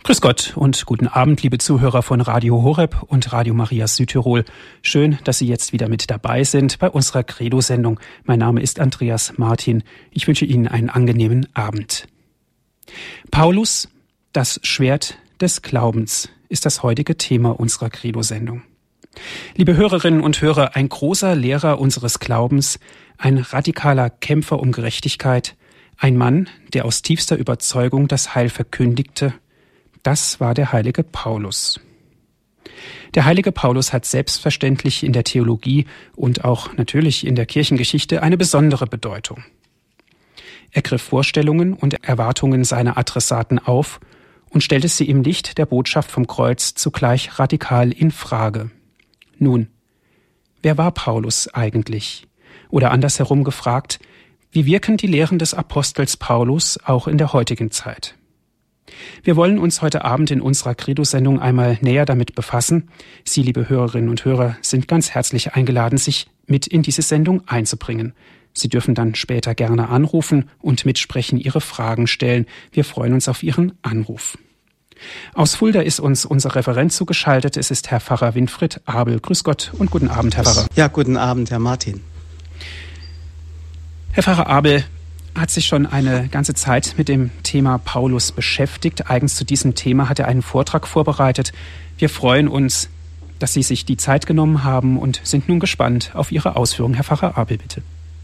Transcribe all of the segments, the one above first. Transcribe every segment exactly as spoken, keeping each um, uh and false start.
Grüß Gott und guten Abend, liebe Zuhörer von Radio Horeb und Radio Maria Südtirol. Schön, dass Sie jetzt wieder mit dabei sind bei unserer Credo-Sendung. Mein Name ist Andreas Martin. Ich wünsche Ihnen einen angenehmen Abend. Paulus, das Schwert des Glaubens, ist das heutige Thema unserer Credo-Sendung. Liebe Hörerinnen und Hörer, ein großer Lehrer unseres Glaubens, ein radikaler Kämpfer um Gerechtigkeit, ein Mann, der aus tiefster Überzeugung das Heil verkündigte, das war der heilige Paulus. Der heilige Paulus hat selbstverständlich in der Theologie und auch natürlich in der Kirchengeschichte eine besondere Bedeutung. Er griff Vorstellungen und Erwartungen seiner Adressaten auf und stellte sie im Licht der Botschaft vom Kreuz zugleich radikal in Frage. Nun, wer war Paulus eigentlich? Oder andersherum gefragt, wie wirken die Lehren des Apostels Paulus auch in der heutigen Zeit? Wir wollen uns heute Abend in unserer Credo-Sendung einmal näher damit befassen. Sie, liebe Hörerinnen und Hörer, sind ganz herzlich eingeladen, sich mit in diese Sendung einzubringen. Sie dürfen dann später gerne anrufen und mitsprechen, Ihre Fragen stellen. Wir freuen uns auf Ihren Anruf. Aus Fulda ist uns unser Referent zugeschaltet. Es ist Herr Pfarrer Winfried Abel. Grüß Gott und guten Abend, Herr Pfarrer. Ja, guten Abend, Herr Martin. Herr Pfarrer Abel hat sich schon eine ganze Zeit mit dem Thema Paulus beschäftigt. Eigens zu diesem Thema hat er einen Vortrag vorbereitet. Wir freuen uns, dass Sie sich die Zeit genommen haben und sind nun gespannt auf Ihre Ausführungen. Herr Pfarrer Abel, bitte.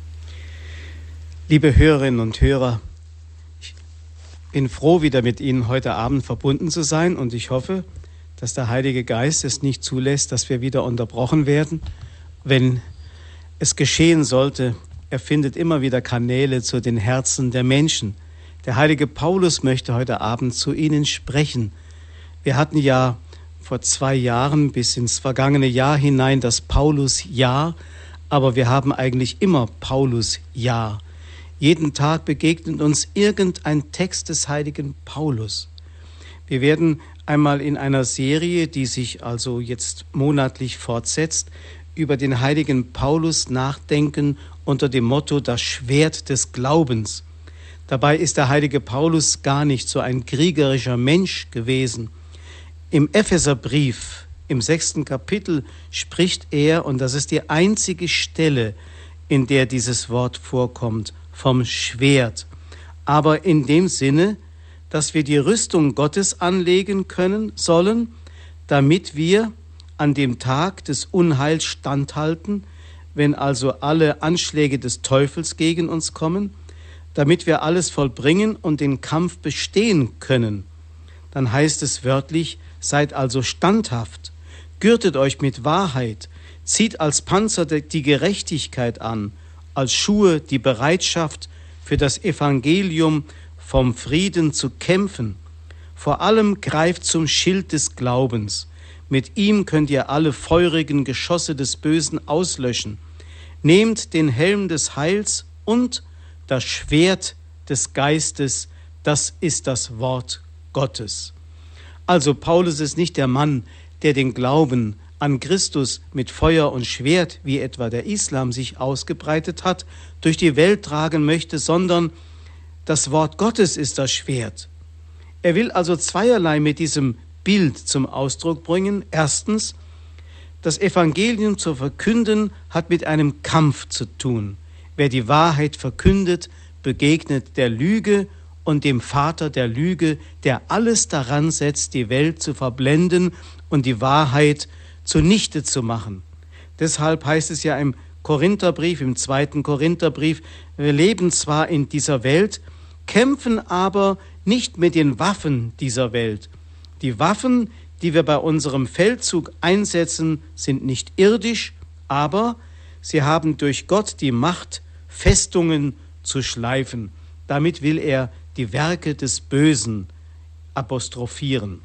Liebe Hörerinnen und Hörer, ich bin froh, wieder mit Ihnen heute Abend verbunden zu sein und ich hoffe, dass der Heilige Geist es nicht zulässt, dass wir wieder unterbrochen werden. Wenn es geschehen sollte, er findet immer wieder Kanäle zu den Herzen der Menschen. Der heilige Paulus möchte heute Abend zu Ihnen sprechen. Wir hatten ja vor zwei Jahren bis ins vergangene Jahr hinein das Paulus-Jahr, aber wir haben eigentlich immer Paulus-Jahr. Jeden Tag begegnet uns irgendein Text des heiligen Paulus. Wir werden einmal in einer Serie, die sich also jetzt monatlich fortsetzt, über den heiligen Paulus nachdenken unter dem Motto das Schwert des Glaubens. Dabei ist der heilige Paulus gar nicht so ein kriegerischer Mensch gewesen. Im Epheserbrief, im sechsten Kapitel, spricht er, und das ist die einzige Stelle, in der dieses Wort vorkommt, vom Schwert. Aber in dem Sinne, dass wir die Rüstung Gottes anlegen können sollen, damit wir an dem Tag des Unheils standhalten, wenn also alle Anschläge des Teufels gegen uns kommen, damit wir alles vollbringen und den Kampf bestehen können. Dann heißt es wörtlich, seid also standhaft, gürtet euch mit Wahrheit, zieht als Panzer die Gerechtigkeit an, als Schuhe die Bereitschaft für das Evangelium vom Frieden zu kämpfen. Vor allem greift zum Schild des Glaubens. Mit ihm könnt ihr alle feurigen Geschosse des Bösen auslöschen. Nehmt den Helm des Heils und das Schwert des Geistes, das ist das Wort Gottes. Also Paulus ist nicht der Mann, der den Glauben an Christus mit Feuer und Schwert, wie etwa der Islam sich ausgebreitet hat, durch die Welt tragen möchte, sondern das Wort Gottes ist das Schwert. Er will also zweierlei mit diesem Bild zum Ausdruck bringen. Erstens, das Evangelium zu verkünden hat mit einem Kampf zu tun. Wer die Wahrheit verkündet, begegnet der Lüge und dem Vater der Lüge, der alles daran setzt, die Welt zu verblenden und die Wahrheit zunichte zu machen. Deshalb heißt es ja im Korintherbrief, im zweiten Korintherbrief, wir leben zwar in dieser Welt, kämpfen aber nicht mit den Waffen dieser Welt. Die Waffen, die wir bei unserem Feldzug einsetzen, sind nicht irdisch, aber sie haben durch Gott die Macht, Festungen zu schleifen. Damit will er die Werke des Bösen apostrophieren.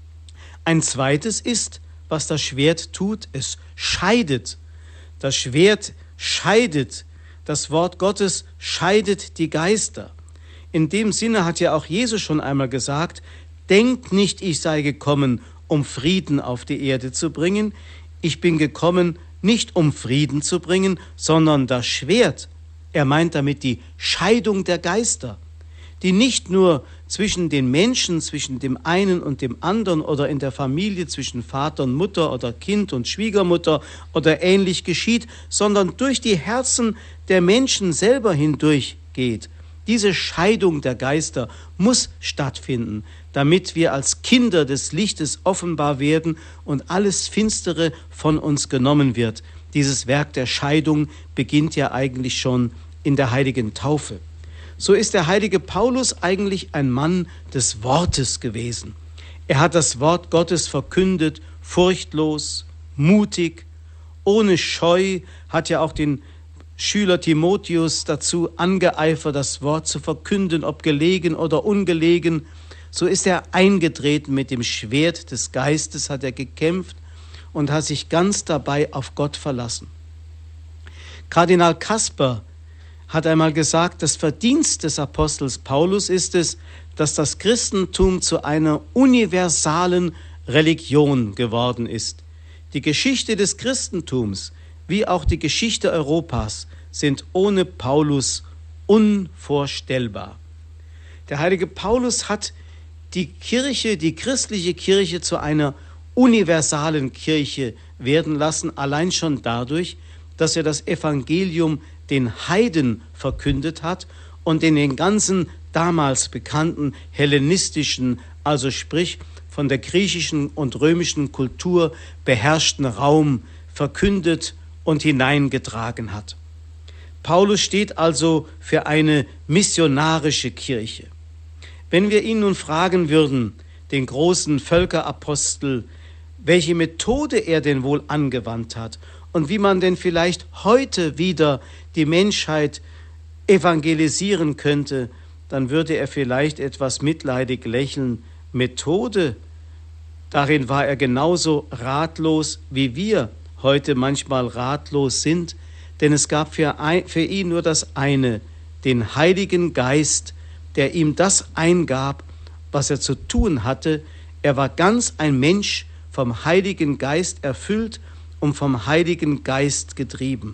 Ein zweites ist, was das Schwert tut, es scheidet. Das Schwert scheidet. Das Wort Gottes scheidet die Geister. In dem Sinne hat ja auch Jesus schon einmal gesagt, denkt nicht, ich sei gekommen, um Frieden auf die Erde zu bringen. Ich bin gekommen, nicht um Frieden zu bringen, sondern das Schwert. Er meint damit die Scheidung der Geister, die nicht nur zwischen den Menschen, zwischen dem einen und dem anderen oder in der Familie zwischen Vater und Mutter oder Kind und Schwiegermutter oder ähnlich geschieht, sondern durch die Herzen der Menschen selber hindurch geht. Diese Scheidung der Geister muss stattfinden, damit wir als Kinder des Lichtes offenbar werden und alles Finstere von uns genommen wird. Dieses Werk der Scheidung beginnt ja eigentlich schon in der heiligen Taufe. So ist der heilige Paulus eigentlich ein Mann des Wortes gewesen. Er hat das Wort Gottes verkündet, furchtlos, mutig, ohne Scheu, hat ja auch den Schüler Timotheus dazu angeeifert, das Wort zu verkünden, ob gelegen oder ungelegen. So ist er eingetreten mit dem Schwert des Geistes, hat er gekämpft und hat sich ganz dabei auf Gott verlassen. Kardinal Kasper hat einmal gesagt, das Verdienst des Apostels Paulus ist es, dass das Christentum zu einer universalen Religion geworden ist. Die Geschichte des Christentums, wie auch die Geschichte Europas, sind ohne Paulus unvorstellbar. Der heilige Paulus hat die Kirche, die christliche Kirche zu einer universalen Kirche werden lassen, allein schon dadurch, dass er das Evangelium den Heiden verkündet hat und in den ganzen damals bekannten hellenistischen, also sprich von der griechischen und römischen Kultur beherrschten Raum verkündet und hineingetragen hat. Paulus steht also für eine missionarische Kirche. Wenn wir ihn nun fragen würden, den großen Völkerapostel, welche Methode er denn wohl angewandt hat und wie man denn vielleicht heute wieder die Menschheit evangelisieren könnte, dann würde er vielleicht etwas mitleidig lächeln. Methode, darin war er genauso ratlos, wie wir heute manchmal ratlos sind, denn es gab für, ein, für ihn nur das eine, den Heiligen Geist, der ihm das eingab, was er zu tun hatte. Er war ganz ein Mensch, vom Heiligen Geist erfüllt und vom Heiligen Geist getrieben.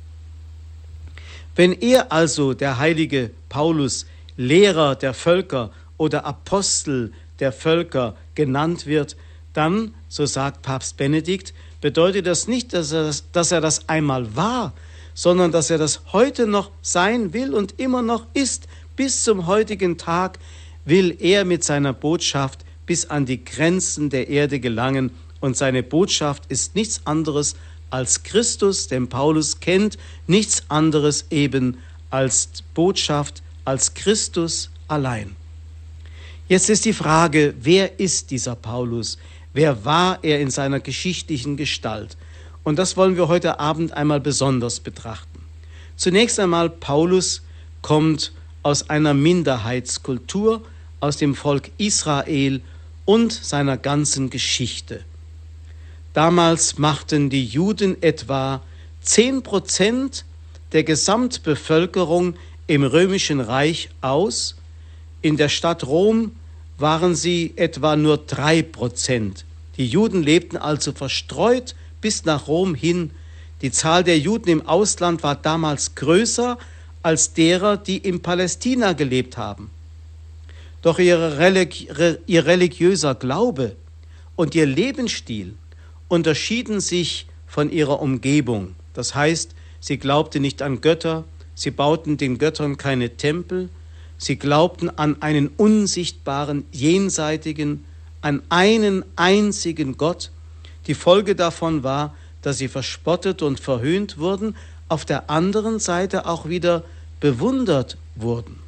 Wenn er also, der heilige Paulus, Lehrer der Völker oder Apostel der Völker genannt wird, dann, so sagt Papst Benedikt, bedeutet das nicht, dass er das, dass er das einmal war, sondern dass er das heute noch sein will und immer noch ist. Bis zum heutigen Tag will er mit seiner Botschaft bis an die Grenzen der Erde gelangen. Und seine Botschaft ist nichts anderes als Christus, denn Paulus kennt nichts anderes eben als Botschaft, als Christus allein. Jetzt ist die Frage, wer ist dieser Paulus? Wer war er in seiner geschichtlichen Gestalt? Und das wollen wir heute Abend einmal besonders betrachten. Zunächst einmal, Paulus kommt aus einer Minderheitskultur, aus dem Volk Israel und seiner ganzen Geschichte. Damals machten die Juden etwa zehn Prozent der Gesamtbevölkerung im Römischen Reich aus. In der Stadt Rom waren sie etwa nur drei Prozent. Die Juden lebten also verstreut bis nach Rom hin. Die Zahl der Juden im Ausland war damals größer als derer, die in Palästina gelebt haben. Doch ihre Religi- ihr religiöser Glaube und ihr Lebensstil unterschieden sich von ihrer Umgebung. Das heißt, sie glaubten nicht an Götter, sie bauten den Göttern keine Tempel, sie glaubten an einen unsichtbaren, jenseitigen, an einen einzigen Gott. Die Folge davon war, dass sie verspottet und verhöhnt wurden, auf der anderen Seite auch wieder bewundert wurden.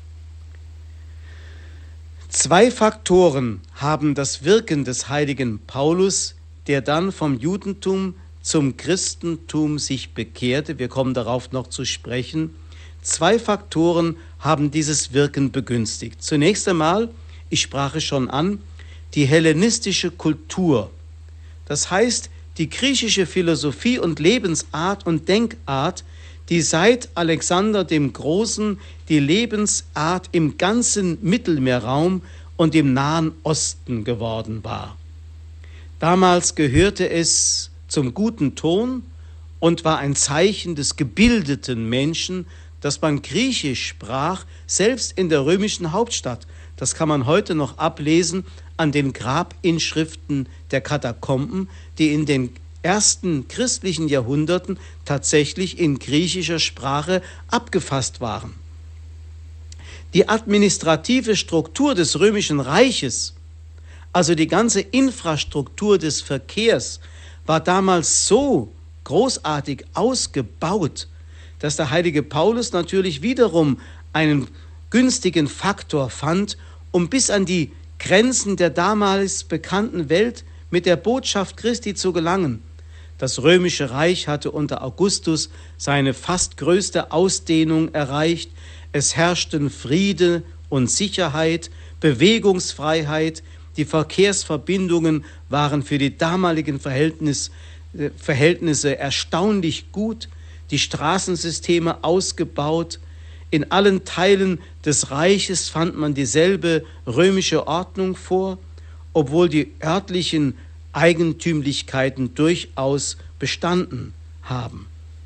Zwei Faktoren haben das Wirken des heiligen Paulus, der dann vom Judentum zum Christentum sich bekehrte, wir kommen darauf noch zu sprechen, zwei Faktoren haben dieses Wirken begünstigt. Zunächst einmal, ich sprach es schon an, die hellenistische Kultur. Das heißt, die griechische Philosophie und Lebensart und Denkart, die seit Alexander dem Großen die Lebensart im ganzen Mittelmeerraum und im Nahen Osten geworden war. Damals gehörte es zum guten Ton und war ein Zeichen des gebildeten Menschen, dass man Griechisch sprach, selbst in der römischen Hauptstadt. Das kann man heute noch ablesen an den Grabinschriften der Katakomben, die in den ersten christlichen Jahrhunderten tatsächlich in griechischer Sprache abgefasst waren. Die administrative Struktur des Römischen Reiches, also die ganze Infrastruktur des Verkehrs, war damals so großartig ausgebaut, dass der heilige Paulus natürlich wiederum einen günstigen Faktor fand, um bis an die Grenzen der damals bekannten Welt mit der Botschaft Christi zu gelangen. Das Römische Reich hatte unter Augustus seine fast größte Ausdehnung erreicht. Es herrschten Friede und Sicherheit, Bewegungsfreiheit. Die Verkehrsverbindungen waren für die damaligen Verhältnis, äh, Verhältnisse erstaunlich gut. Die Straßensysteme ausgebaut. In allen Teilen des Reiches fand man dieselbe römische Ordnung vor, obwohl die örtlichen Eigentümlichkeiten durchaus bestanden haben.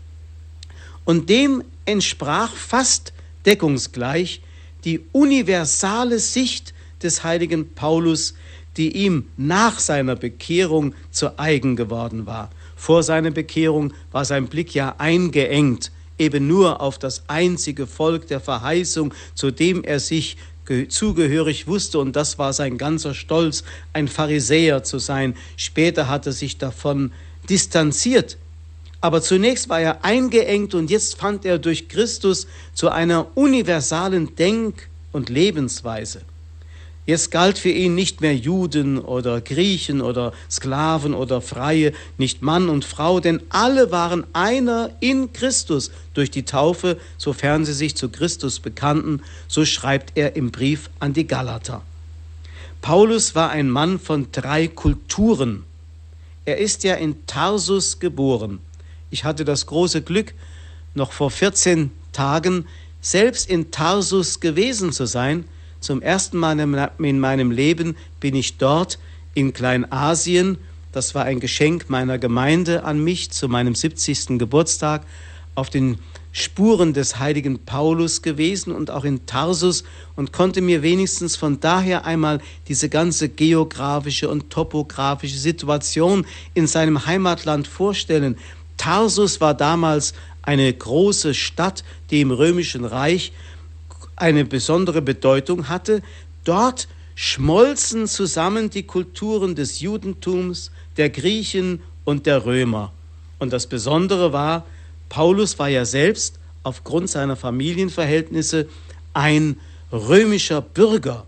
Und dem entsprach fast deckungsgleich die universale Sicht des heiligen Paulus, die ihm nach seiner Bekehrung zu eigen geworden war. Vor seiner Bekehrung war sein Blick ja eingeengt, eben nur auf das einzige Volk der Verheißung, zu dem er sich zugehörig wusste, und das war sein ganzer Stolz, ein Pharisäer zu sein. Später hat er sich davon distanziert. Aber zunächst war er eingeengt und jetzt fand er durch Christus zu einer universalen Denk- und Lebensweise. Jetzt galt für ihn nicht mehr Juden oder Griechen oder Sklaven oder Freie, nicht Mann und Frau, denn alle waren einer in Christus durch die Taufe, sofern sie sich zu Christus bekannten, so schreibt er im Brief an die Galater. Paulus war ein Mann von drei Kulturen. Er ist ja in Tarsus geboren. Ich hatte das große Glück, noch vor vierzehn Tagen selbst in Tarsus gewesen zu sein. Zum ersten Mal in meinem Leben bin ich dort in Kleinasien. Das war ein Geschenk meiner Gemeinde an mich zu meinem siebzigsten Geburtstag, auf den Spuren des heiligen Paulus gewesen und auch in Tarsus und konnte mir wenigstens von daher einmal diese ganze geografische und topografische Situation in seinem Heimatland vorstellen. Tarsus war damals eine große Stadt, die im Römischen Reich eine besondere Bedeutung hatte. Dort schmolzen zusammen die Kulturen des Judentums, der Griechen und der Römer. Und das Besondere war, Paulus war ja selbst aufgrund seiner Familienverhältnisse ein römischer Bürger.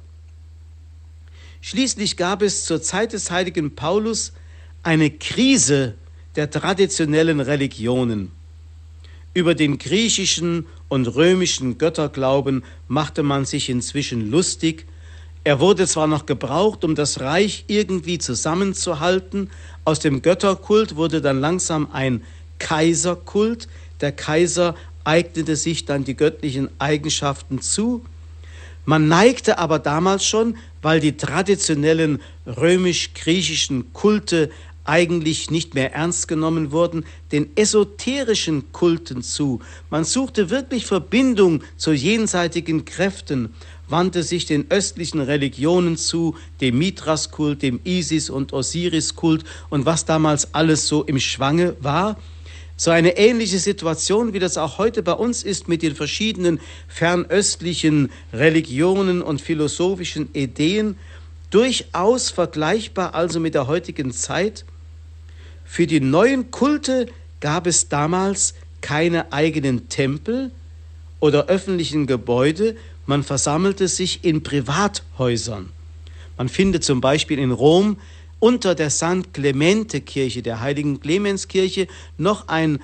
Schließlich gab es zur Zeit des heiligen Paulus eine Krise der traditionellen Religionen. Über den griechischen und römischen Götterglauben machte man sich inzwischen lustig. Er wurde zwar noch gebraucht, um das Reich irgendwie zusammenzuhalten. Aus dem Götterkult wurde dann langsam ein Kaiserkult. Der Kaiser eignete sich dann die göttlichen Eigenschaften zu. Man neigte aber damals schon, weil die traditionellen römisch-griechischen Kulte eigentlich nicht mehr ernst genommen wurden, den esoterischen Kulten zu. Man suchte wirklich Verbindung zu jenseitigen Kräften, wandte sich den östlichen Religionen zu, dem Mithras-Kult, dem Isis- und Osiris-Kult und was damals alles so im Schwange war. So eine ähnliche Situation, wie das auch heute bei uns ist mit den verschiedenen fernöstlichen Religionen und philosophischen Ideen, durchaus vergleichbar also mit der heutigen Zeit. Für die neuen Kulte gab es damals keine eigenen Tempel oder öffentlichen Gebäude, man versammelte sich in Privathäusern. Man findet zum Beispiel in Rom unter der Sankt Clemente-Kirche, der heiligen Clemenskirche, noch ein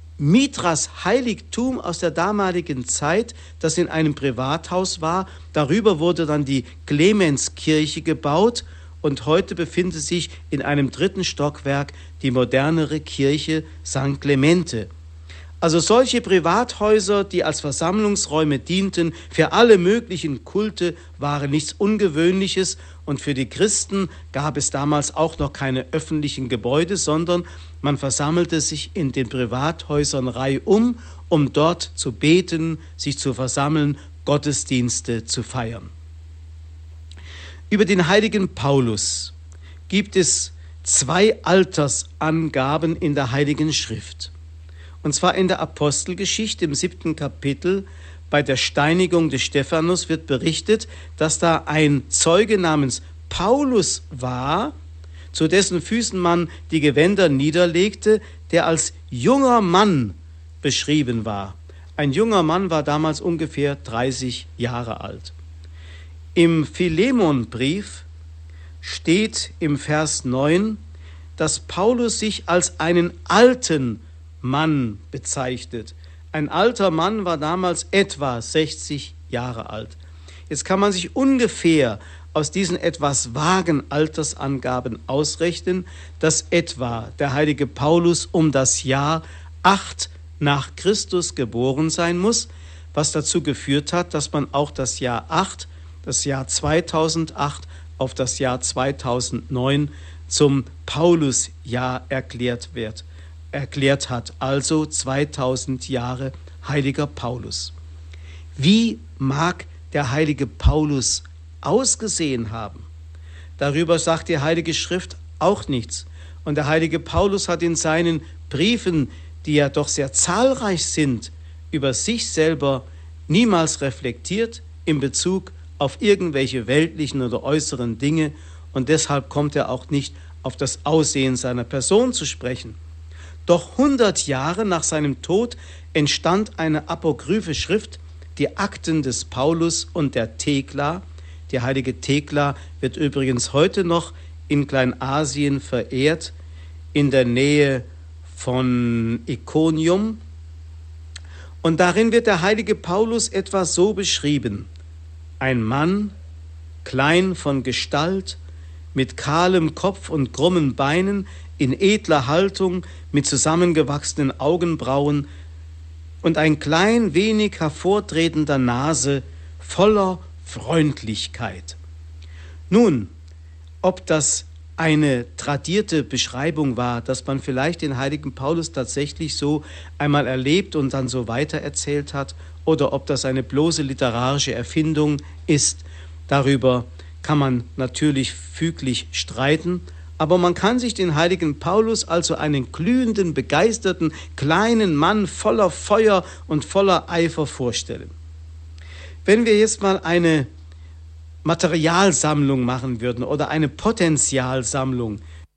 Mithras-Heiligtum aus der damaligen Zeit, das in einem Privathaus war. Darüber wurde dann die Clemenskirche gebaut und heute befindet sich in einem dritten Stockwerk die modernere Kirche Sankt Clemente. Also solche Privathäuser, die als Versammlungsräume dienten für alle möglichen Kulte, waren nichts Ungewöhnliches und für die Christen gab es damals auch noch keine öffentlichen Gebäude, sondern man versammelte sich in den Privathäusern reihum, um dort zu beten, sich zu versammeln, Gottesdienste zu feiern. Über den heiligen Paulus gibt es zwei Altersangaben in der Heiligen Schrift. Und zwar in der Apostelgeschichte im siebten Kapitel bei der Steinigung des Stephanus wird berichtet, dass da ein Zeuge namens Paulus war, zu dessen Füßen man die Gewänder niederlegte, der als junger Mann beschrieben war. Ein junger Mann war damals ungefähr dreißig Jahre alt. Im Philemonbrief steht im Vers neun, dass Paulus sich als einen alten Mann bezeichnet. Ein alter Mann war damals etwa sechzig Jahre alt. Jetzt kann man sich ungefähr aus diesen etwas vagen Altersangaben ausrechnen, dass etwa der heilige Paulus um das Jahr acht nach Christus geboren sein muss, was dazu geführt hat, dass man auch das Jahr acht, das Jahr zweitausendacht auf das Jahr zweitausendneun zum Paulusjahr erklärt wird, erklärt hat, also zweitausend Jahre heiliger Paulus. Wie mag der heilige Paulus ausgesehen haben? Darüber sagt die Heilige Schrift auch nichts. Und der heilige Paulus hat in seinen Briefen, die ja doch sehr zahlreich sind, über sich selber niemals reflektiert in Bezug auf irgendwelche weltlichen oder äußeren Dinge, und deshalb kommt er auch nicht auf das Aussehen seiner Person zu sprechen. Doch hundert Jahre nach seinem Tod entstand eine apokryphe Schrift, die Akten des Paulus und der Thekla. Die heilige Thekla wird übrigens heute noch in Kleinasien verehrt, in der Nähe von Ikonium. Und darin wird der heilige Paulus etwa so beschrieben: Ein Mann, klein von Gestalt, mit kahlem Kopf und krummen Beinen, in edler Haltung, mit zusammengewachsenen Augenbrauen und ein klein wenig hervortretender Nase, voller Freundlichkeit. Nun, ob das eine tradierte Beschreibung war, dass man vielleicht den heiligen Paulus tatsächlich so einmal erlebt und dann so weitererzählt hat, oder ob das eine bloße literarische Erfindung ist, darüber kann man natürlich füglich streiten, aber man kann sich den heiligen Paulus, also einen glühenden, begeisterten, kleinen Mann voller Feuer und voller Eifer vorstellen. Wenn wir jetzt mal eine Materialsammlung machen würden oder eine Potenzialsammlung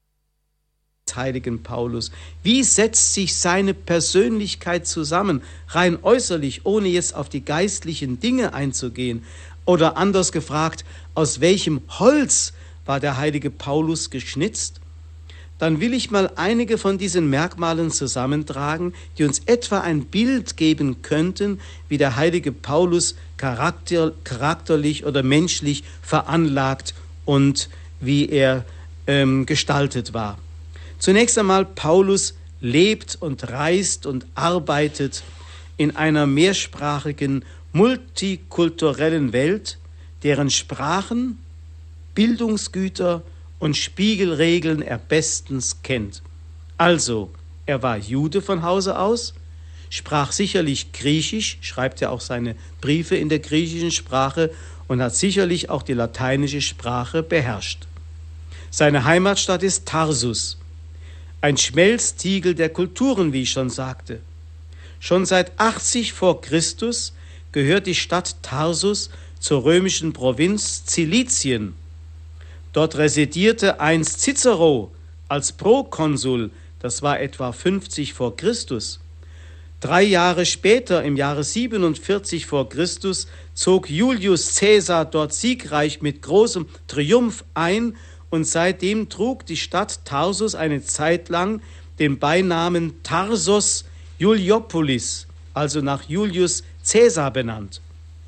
des heiligen Paulus, wie setzt sich seine Persönlichkeit zusammen, rein äußerlich, ohne jetzt auf die geistlichen Dinge einzugehen? Oder anders gefragt, aus welchem Holz war der heilige Paulus geschnitzt? Dann will ich mal einige von diesen Merkmalen zusammentragen, die uns etwa ein Bild geben könnten, wie der heilige Paulus charakter, charakterlich oder menschlich veranlagt und wie er ähm, gestaltet war. Zunächst einmal, Paulus lebt und reist und arbeitet in einer mehrsprachigen, multikulturellen Welt, deren Sprachen, Bildungsgüter und Spiegelregeln er bestens kennt. Also, er war Jude von Hause aus, sprach sicherlich Griechisch, schreibt er auch seine Briefe in der griechischen Sprache, und hat sicherlich auch die lateinische Sprache beherrscht. Seine Heimatstadt ist Tarsus, ein Schmelztiegel der Kulturen, wie ich schon sagte. Schon seit achtzig vor Christus gehört die Stadt Tarsus zur römischen Provinz Zilizien. Dort residierte einst Cicero als Prokonsul, das war etwa fünfzig vor Christus. Drei Jahre später, im Jahre siebenundvierzig vor Christus, zog Julius Caesar dort siegreich mit großem Triumph ein, und seitdem trug die Stadt Tarsus eine Zeit lang den Beinamen Tarsos Iuliopolis, also nach Julius Caesar benannt.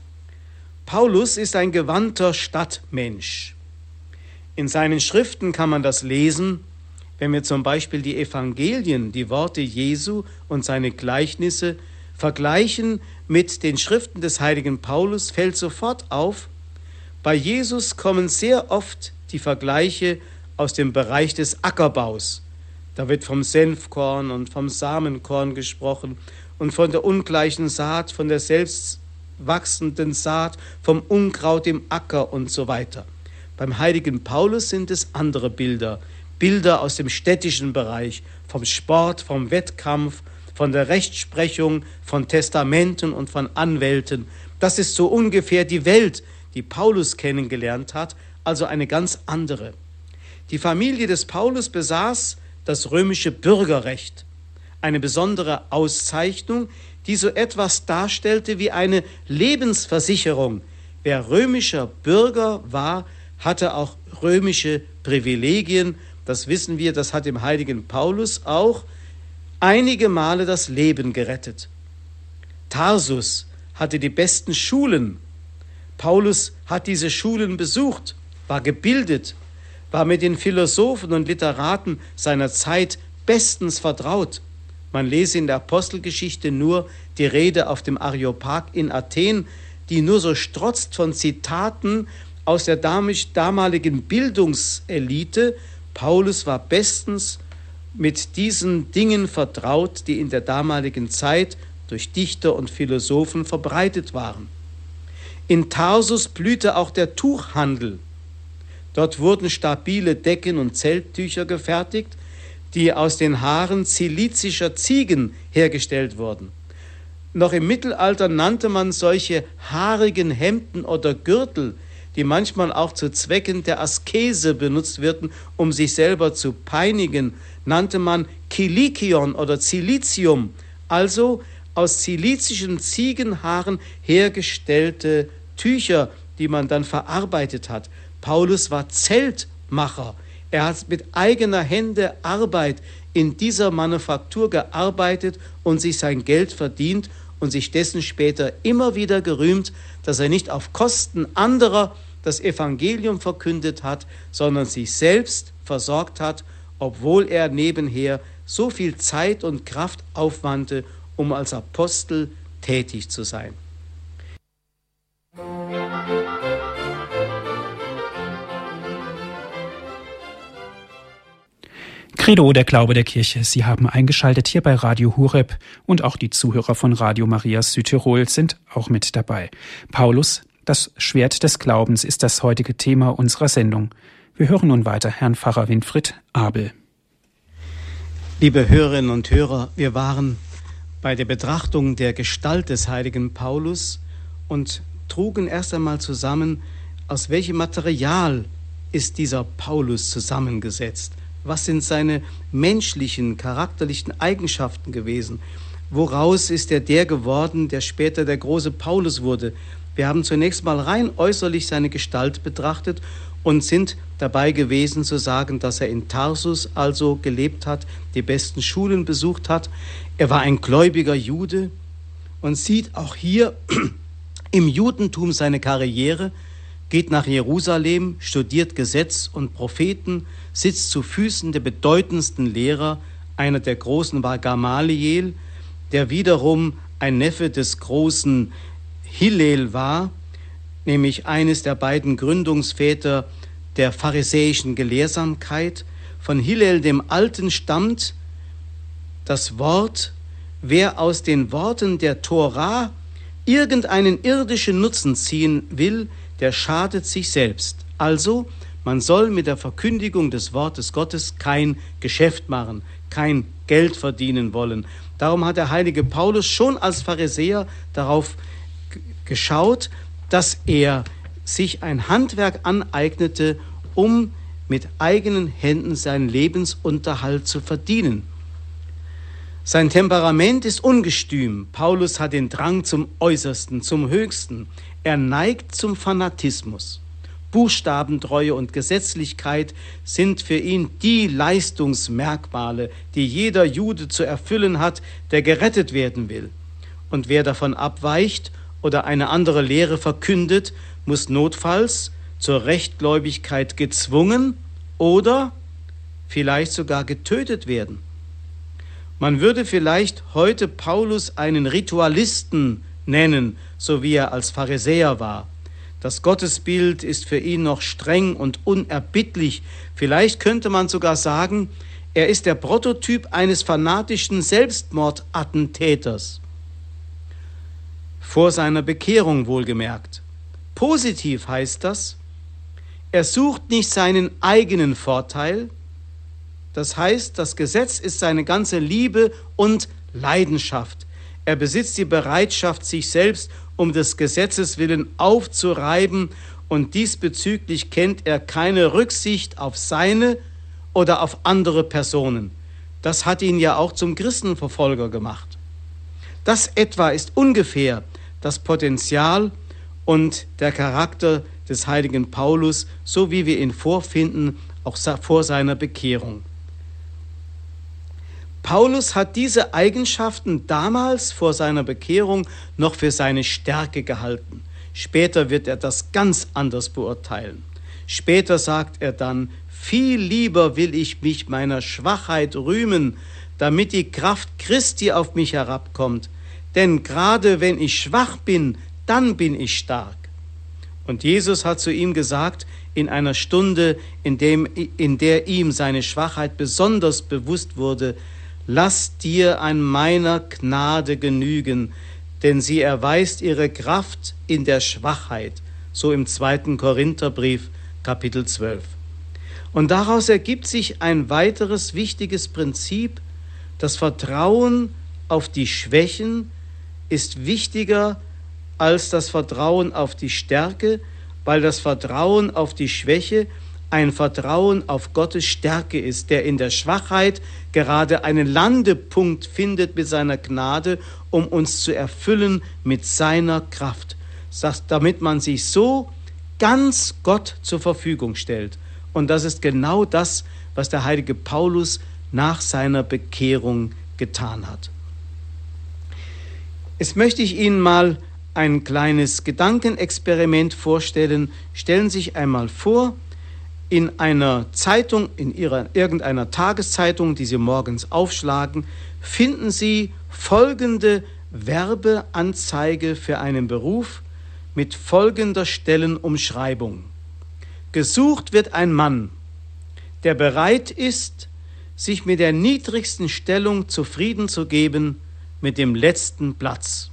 Paulus ist ein gewandter Stadtmensch. In seinen Schriften kann man das lesen, wenn wir zum Beispiel die Evangelien, die Worte Jesu und seine Gleichnisse vergleichen mit den Schriften des heiligen Paulus, fällt sofort auf, bei Jesus kommen sehr oft die Vergleiche aus dem Bereich des Ackerbaus. Da wird vom Senfkorn und vom Samenkorn gesprochen und von der ungleichen Saat, von der selbst wachsenden Saat, vom Unkraut im Acker und so weiter. Beim heiligen Paulus sind es andere Bilder, Bilder aus dem städtischen Bereich, vom Sport, vom Wettkampf, von der Rechtsprechung, von Testamenten und von Anwälten. Das ist so ungefähr die Welt, die Paulus kennengelernt hat, also eine ganz andere. Die Familie des Paulus besaß das römische Bürgerrecht, eine besondere Auszeichnung, die so etwas darstellte wie eine Lebensversicherung. Wer römischer Bürger war, hatte auch römische Privilegien. Das wissen wir, das hat dem heiligen Paulus auch einige Male das Leben gerettet. Tarsus hatte die besten Schulen. Paulus hat diese Schulen besucht, war gebildet, war mit den Philosophen und Literaten seiner Zeit bestens vertraut. Man lese in der Apostelgeschichte nur die Rede auf dem Areopag in Athen, die nur so strotzt von Zitaten aus der damaligen Bildungselite. Paulus war bestens mit diesen Dingen vertraut, die in der damaligen Zeit durch Dichter und Philosophen verbreitet waren. In Tarsus blühte auch der Tuchhandel. Dort wurden stabile Decken und Zelttücher gefertigt, die aus den Haaren zilizischer Ziegen hergestellt wurden. Noch im Mittelalter nannte man solche haarigen Hemden oder Gürtel, die manchmal auch zu Zwecken der Askese benutzt werden, um sich selber zu peinigen, nannte man Kilikion oder Cilicium, also aus zilizischen Ziegenhaaren hergestellte Tücher, die man dann verarbeitet hat. Paulus war Zeltmacher. Er hat mit eigener Hände Arbeit in dieser Manufaktur gearbeitet und sich sein Geld verdient und sich dessen später immer wieder gerühmt, dass er nicht auf Kosten anderer das Evangelium verkündet hat, sondern sich selbst versorgt hat, obwohl er nebenher so viel Zeit und Kraft aufwandte, um als Apostel tätig zu sein. Credo, der Glaube der Kirche. Sie haben eingeschaltet hier bei Radio Horeb und auch die Zuhörer von Radio Maria Südtirol sind auch mit dabei. Paulus, das Schwert des Glaubens, ist das heutige Thema unserer Sendung. Wir hören nun weiter Herrn Pfarrer Winfried Abel. Liebe Hörerinnen und Hörer, wir waren bei der Betrachtung der Gestalt des heiligen Paulus und trugen erst einmal zusammen, aus welchem Material ist dieser Paulus zusammengesetzt? Was sind seine menschlichen, charakterlichen Eigenschaften gewesen? Woraus ist er der geworden, der später der große Paulus wurde? Wir haben zunächst mal rein äußerlich seine Gestalt betrachtet und sind dabei gewesen zu sagen, dass er in Tarsus also gelebt hat, die besten Schulen besucht hat. Er war ein gläubiger Jude und sieht auch hier im Judentum seine Karriere, geht nach Jerusalem, studiert Gesetz und Propheten, sitzt zu Füßen der bedeutendsten Lehrer. Einer der Großen war Gamaliel, der wiederum ein Neffe des großen Hillel war, nämlich eines der beiden Gründungsväter der pharisäischen Gelehrsamkeit. Von Hillel dem Alten stammt das Wort: Wer aus den Worten der Tora irgendeinen irdischen Nutzen ziehen will, der schadet sich selbst. Also, man soll mit der Verkündigung des Wortes Gottes kein Geschäft machen, kein Geld verdienen wollen. Darum hat der heilige Paulus schon als Pharisäer darauf g- geschaut, dass er sich ein Handwerk aneignete, um mit eigenen Händen seinen Lebensunterhalt zu verdienen. Sein Temperament ist ungestüm. Paulus hat den Drang zum Äußersten, zum Höchsten. Er neigt zum Fanatismus. Buchstabentreue und Gesetzlichkeit sind für ihn die Leistungsmerkmale, die jeder Jude zu erfüllen hat, der gerettet werden will. Und wer davon abweicht oder eine andere Lehre verkündet, muss notfalls zur Rechtgläubigkeit gezwungen oder vielleicht sogar getötet werden. Man würde vielleicht heute Paulus einen Ritualisten nennen, so wie er als Pharisäer war. Das Gottesbild ist für ihn noch streng und unerbittlich. Vielleicht könnte man sogar sagen, er ist der Prototyp eines fanatischen Selbstmordattentäters. Vor seiner Bekehrung wohlgemerkt. Positiv heißt das, Er sucht nicht seinen eigenen Vorteil. Das heißt, das Gesetz ist seine ganze Liebe und Leidenschaft. Er besitzt die Bereitschaft, sich selbst um des Gesetzes willen aufzureiben, und diesbezüglich kennt er keine Rücksicht auf seine oder auf andere Personen. Das hat ihn ja auch zum Christenverfolger gemacht. Das etwa ist ungefähr das Potenzial und der Charakter des heiligen Paulus, so wie wir ihn vorfinden, auch vor seiner Bekehrung. Paulus hat diese Eigenschaften damals vor seiner Bekehrung noch für seine Stärke gehalten. Später wird er das ganz anders beurteilen. Später sagt er dann: Viel lieber will ich mich meiner Schwachheit rühmen, damit die Kraft Christi auf mich herabkommt. Denn gerade wenn ich schwach bin, dann bin ich stark. Und Jesus hat zu ihm gesagt, in einer Stunde, in, dem, in der ihm seine Schwachheit besonders bewusst wurde: Lass dir an meiner Gnade genügen, denn sie erweist ihre Kraft in der Schwachheit. So im zweiten Korintherbrief, Kapitel zwölf. Und daraus ergibt sich ein weiteres wichtiges Prinzip: Das Vertrauen auf die Schwächen ist wichtiger als das Vertrauen auf die Stärke, weil das Vertrauen auf die Schwäche ein Vertrauen auf Gottes Stärke ist, der in der Schwachheit gerade einen Landepunkt findet mit seiner Gnade, um uns zu erfüllen mit seiner Kraft, damit man sich so ganz Gott zur Verfügung stellt. Und das ist genau das, was der heilige Paulus nach seiner Bekehrung getan hat. Jetzt möchte ich Ihnen mal ein kleines Gedankenexperiment vorstellen. Stellen Sie sich einmal vor, in einer Zeitung, in Ihrer, irgendeiner Tageszeitung, die Sie morgens aufschlagen, finden Sie folgende Werbeanzeige für einen Beruf mit folgender Stellenumschreibung. Gesucht wird ein Mann, der bereit ist, sich mit der niedrigsten Stellung zufrieden zu geben, mit dem letzten Platz,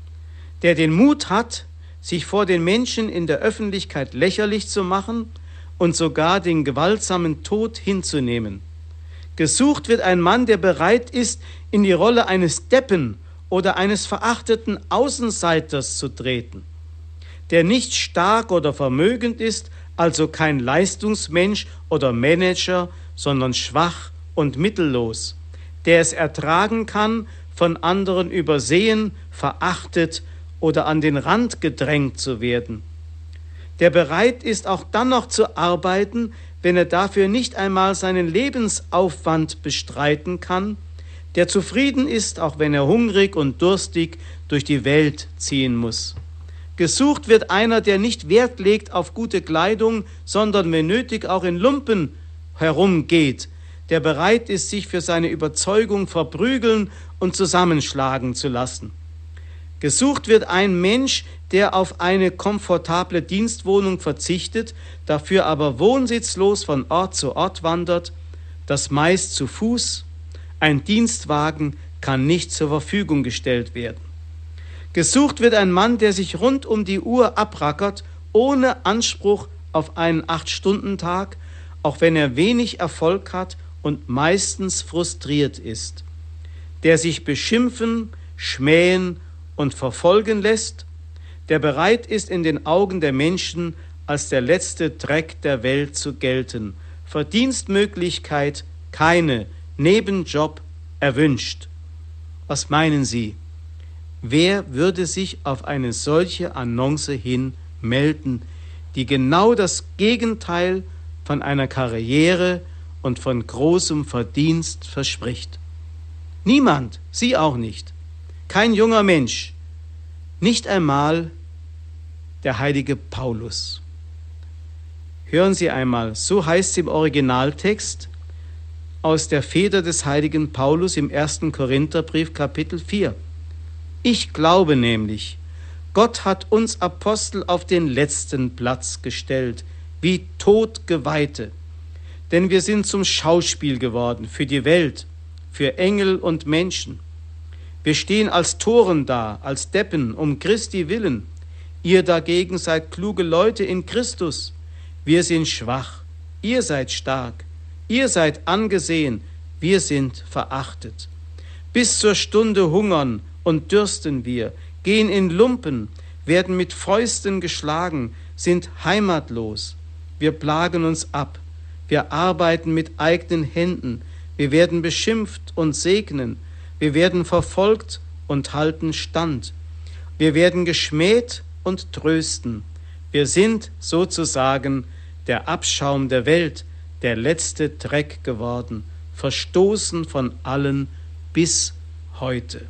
der den Mut hat, sich vor den Menschen in der Öffentlichkeit lächerlich zu machen und sogar den gewaltsamen Tod hinzunehmen. Gesucht wird ein Mann, der bereit ist, in die Rolle eines Deppen oder eines verachteten Außenseiters zu treten, der nicht stark oder vermögend ist, also kein Leistungsmensch oder Manager, sondern schwach und mittellos, der es ertragen kann, von anderen übersehen, verachtet oder an den Rand gedrängt zu werden, der bereit ist, auch dann noch zu arbeiten, wenn er dafür nicht einmal seinen Lebensaufwand bestreiten kann, der zufrieden ist, auch wenn er hungrig und durstig durch die Welt ziehen muss. Gesucht wird einer, der nicht Wert legt auf gute Kleidung, sondern wenn nötig auch in Lumpen herumgeht, der bereit ist, sich für seine Überzeugung verprügeln und zusammenschlagen zu lassen. Gesucht wird ein Mensch, der auf eine komfortable Dienstwohnung verzichtet, dafür aber wohnsitzlos von Ort zu Ort wandert, das meist zu Fuß. Ein Dienstwagen kann nicht zur Verfügung gestellt werden. Gesucht wird ein Mann, der sich rund um die Uhr abrackert, ohne Anspruch auf einen Acht-Stunden-Tag, auch wenn er wenig Erfolg hat und meistens frustriert ist, der sich beschimpfen, schmähen und verfolgen lässt, der bereit ist, in den Augen der Menschen als der letzte Dreck der Welt zu gelten, Verdienstmöglichkeit keine, Nebenjob erwünscht. Was meinen Sie? Wer würde sich auf eine solche Annonce hin melden, die genau das Gegenteil von einer Karriere und von großem Verdienst verspricht? Niemand, Sie auch nicht. Kein junger Mensch, nicht einmal der heilige Paulus. Hören Sie einmal, so heißt es im Originaltext aus der Feder des heiligen Paulus im ersten Korintherbrief, Kapitel vier. Ich glaube nämlich, Gott hat uns Apostel auf den letzten Platz gestellt, wie Todgeweihte. Denn wir sind zum Schauspiel geworden für die Welt, für Engel und Menschen. Wir stehen als Toren da, als Deppen, um Christi willen. Ihr dagegen seid kluge Leute in Christus. wir sind schwach, ihr seid stark, ihr seid angesehen, wir sind verachtet. Bis zur Stunde hungern und dürsten wir, gehen in Lumpen, werden mit Fäusten geschlagen, sind heimatlos. Wir plagen uns ab, wir arbeiten mit eigenen Händen, wir werden beschimpft und segnen, wir werden verfolgt und halten stand. Wir werden geschmäht und trösten. Wir sind sozusagen der Abschaum der Welt, der letzte Dreck geworden, verstoßen von allen bis heute.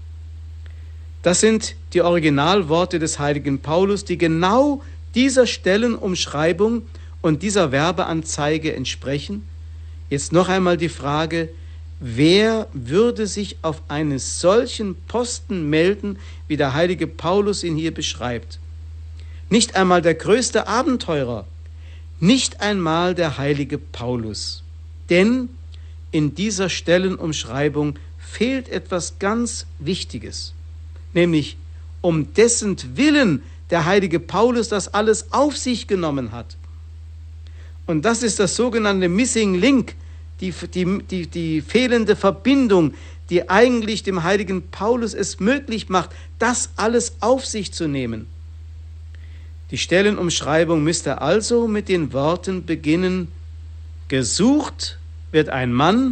Das sind die Originalworte des heiligen Paulus, die genau dieser Stellenumschreibung und dieser Werbeanzeige entsprechen. Jetzt noch einmal die Frage, wer würde sich auf einen solchen Posten melden, wie der heilige Paulus ihn hier beschreibt? Nicht einmal der größte Abenteurer, nicht einmal der heilige Paulus. Denn in dieser Stellenumschreibung fehlt etwas ganz Wichtiges, nämlich um dessen Willen der heilige Paulus das alles auf sich genommen hat. Und das ist das sogenannte Missing Link, die, die, die, die fehlende Verbindung, die eigentlich dem heiligen Paulus es möglich macht, das alles auf sich zu nehmen. Die Stellenumschreibung müsste also mit den Worten beginnen: Gesucht wird ein Mann,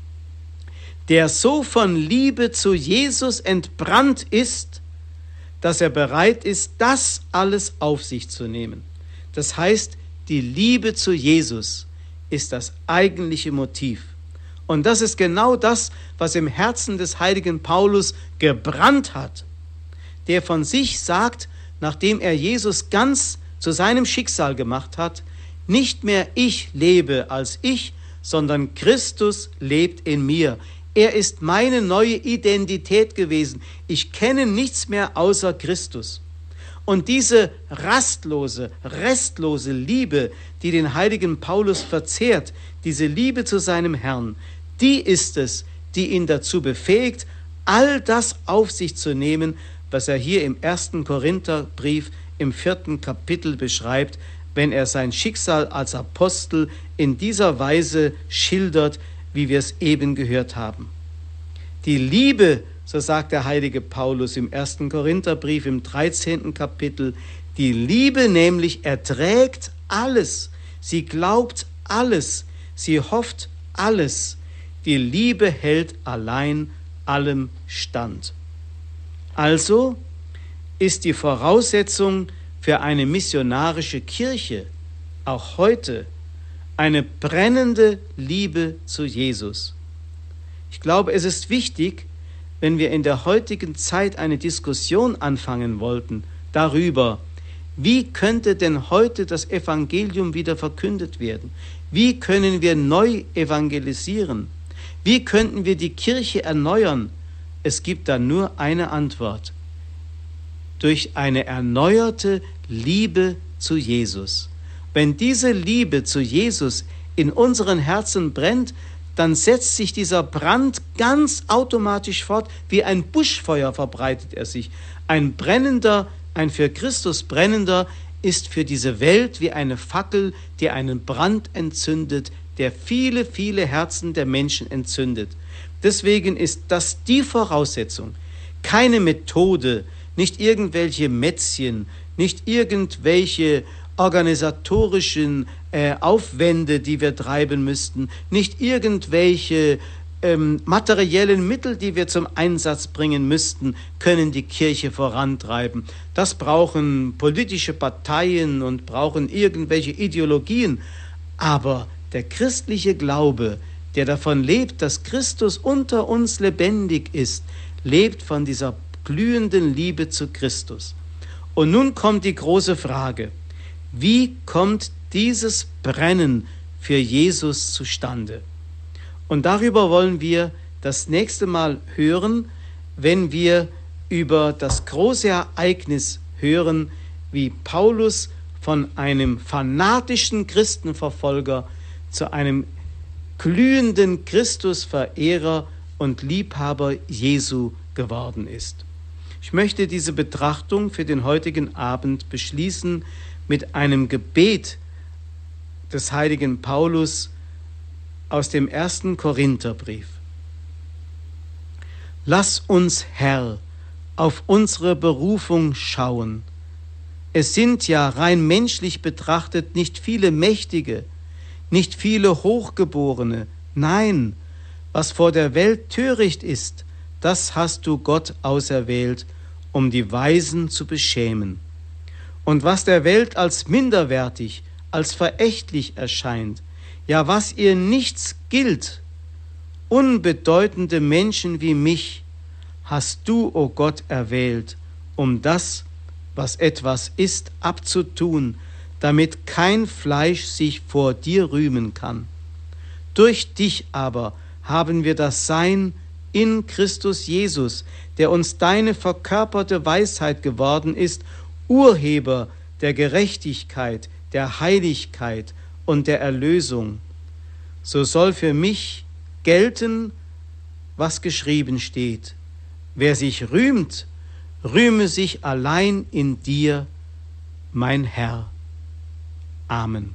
der so von Liebe zu Jesus entbrannt ist, dass er bereit ist, das alles auf sich zu nehmen. Das heißt, die Liebe zu Jesus ist das eigentliche Motiv. Und das ist genau das, was im Herzen des heiligen Paulus gebrannt hat, der von sich sagt, nachdem er Jesus ganz zu seinem Schicksal gemacht hat: Nicht mehr ich lebe als ich, sondern Christus lebt in mir. Er ist meine neue Identität gewesen. Ich kenne nichts mehr außer Christus. Und diese rastlose, restlose Liebe, die den heiligen Paulus verzehrt, diese Liebe zu seinem Herrn, die ist es, die ihn dazu befähigt, all das auf sich zu nehmen, was er hier im ersten Korintherbrief im vierten Kapitel beschreibt, wenn er sein Schicksal als Apostel in dieser Weise schildert, wie wir es eben gehört haben. Die Liebe, so sagt der heilige Paulus im ersten Korintherbrief im dreizehnten Kapitel, die Liebe nämlich erträgt alles, sie glaubt alles, sie hofft alles, die Liebe hält allein allem stand. Also ist die Voraussetzung für eine missionarische Kirche auch heute eine brennende Liebe zu Jesus. Ich glaube, es ist wichtig, wenn wir in der heutigen Zeit eine Diskussion anfangen wollten darüber, wie könnte denn heute das Evangelium wieder verkündet werden? Wie können wir neu evangelisieren? Wie könnten wir die Kirche erneuern? Es gibt da nur eine Antwort: durch eine erneuerte Liebe zu Jesus. Wenn diese Liebe zu Jesus in unseren Herzen brennt, dann setzt sich dieser Brand ganz automatisch fort. Wie ein Buschfeuer verbreitet er sich. Ein brennender, ein für Christus brennender ist für diese Welt wie eine Fackel, die einen Brand entzündet, der viele, viele Herzen der Menschen entzündet. Deswegen ist das die Voraussetzung. Keine Methode, nicht irgendwelche Mätzchen, nicht irgendwelche organisatorischen äh, Aufwände, die wir treiben müssten, nicht irgendwelche ähm, materiellen Mittel, die wir zum Einsatz bringen müssten, können die Kirche vorantreiben. Das brauchen politische Parteien und brauchen irgendwelche Ideologien. Aber der christliche Glaube, der davon lebt, dass Christus unter uns lebendig ist, lebt von dieser glühenden Liebe zu Christus. Und nun kommt die große Frage: Wie kommt dieses Brennen für Jesus zustande? Und darüber wollen wir das nächste Mal hören, wenn wir über das große Ereignis hören, wie Paulus von einem fanatischen Christenverfolger zu einem glühenden Christusverehrer und Liebhaber Jesu geworden ist. Ich möchte diese Betrachtung für den heutigen Abend beschließen mit einem Gebet des heiligen Paulus aus dem ersten Korintherbrief. Lass uns, Herr, auf unsere Berufung schauen. Es sind ja rein menschlich betrachtet nicht viele Mächtige, nicht viele Hochgeborene. Nein, was vor der Welt töricht ist, das hast du Gott auserwählt, um die Weisen zu beschämen. Und was der Welt als minderwertig, als verächtlich erscheint, ja, was ihr nichts gilt, unbedeutende Menschen wie mich, hast du, o Gott, erwählt, um das, was etwas ist, abzutun, damit kein Fleisch sich vor dir rühmen kann. Durch dich aber haben wir das Sein in Christus Jesus, der uns deine verkörperte Weisheit geworden ist, Urheber der Gerechtigkeit, der Heiligkeit und der Erlösung. So soll für mich gelten, was geschrieben steht. Wer sich rühmt, rühme sich allein in dir, mein Herr. Amen.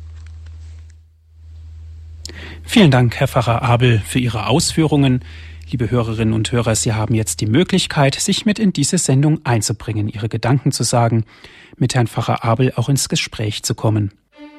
Vielen Dank, Herr Pfarrer Abel, für Ihre Ausführungen. Liebe Hörerinnen und Hörer, Sie haben jetzt die Möglichkeit, sich mit in diese Sendung einzubringen, Ihre Gedanken zu sagen, mit Herrn Pfarrer Abel auch ins Gespräch zu kommen.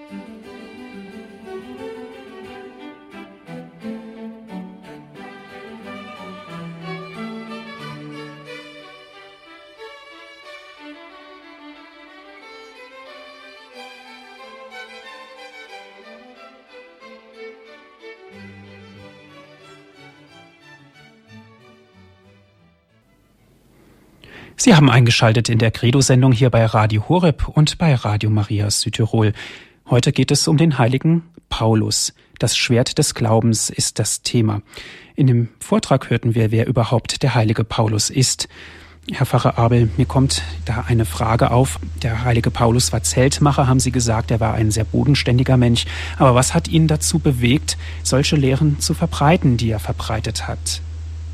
Sie haben eingeschaltet in der Credo-Sendung hier bei Radio Horeb und bei Radio Maria Südtirol. Heute geht es um den heiligen Paulus. Das Schwert des Glaubens ist das Thema. In dem Vortrag hörten wir, wer überhaupt der heilige Paulus ist. Herr Pfarrer Abel, mir kommt da eine Frage auf. Der heilige Paulus war Zeltmacher, haben Sie gesagt. Er war ein sehr bodenständiger Mensch. Aber was hat ihn dazu bewegt, solche Lehren zu verbreiten, die er verbreitet hat?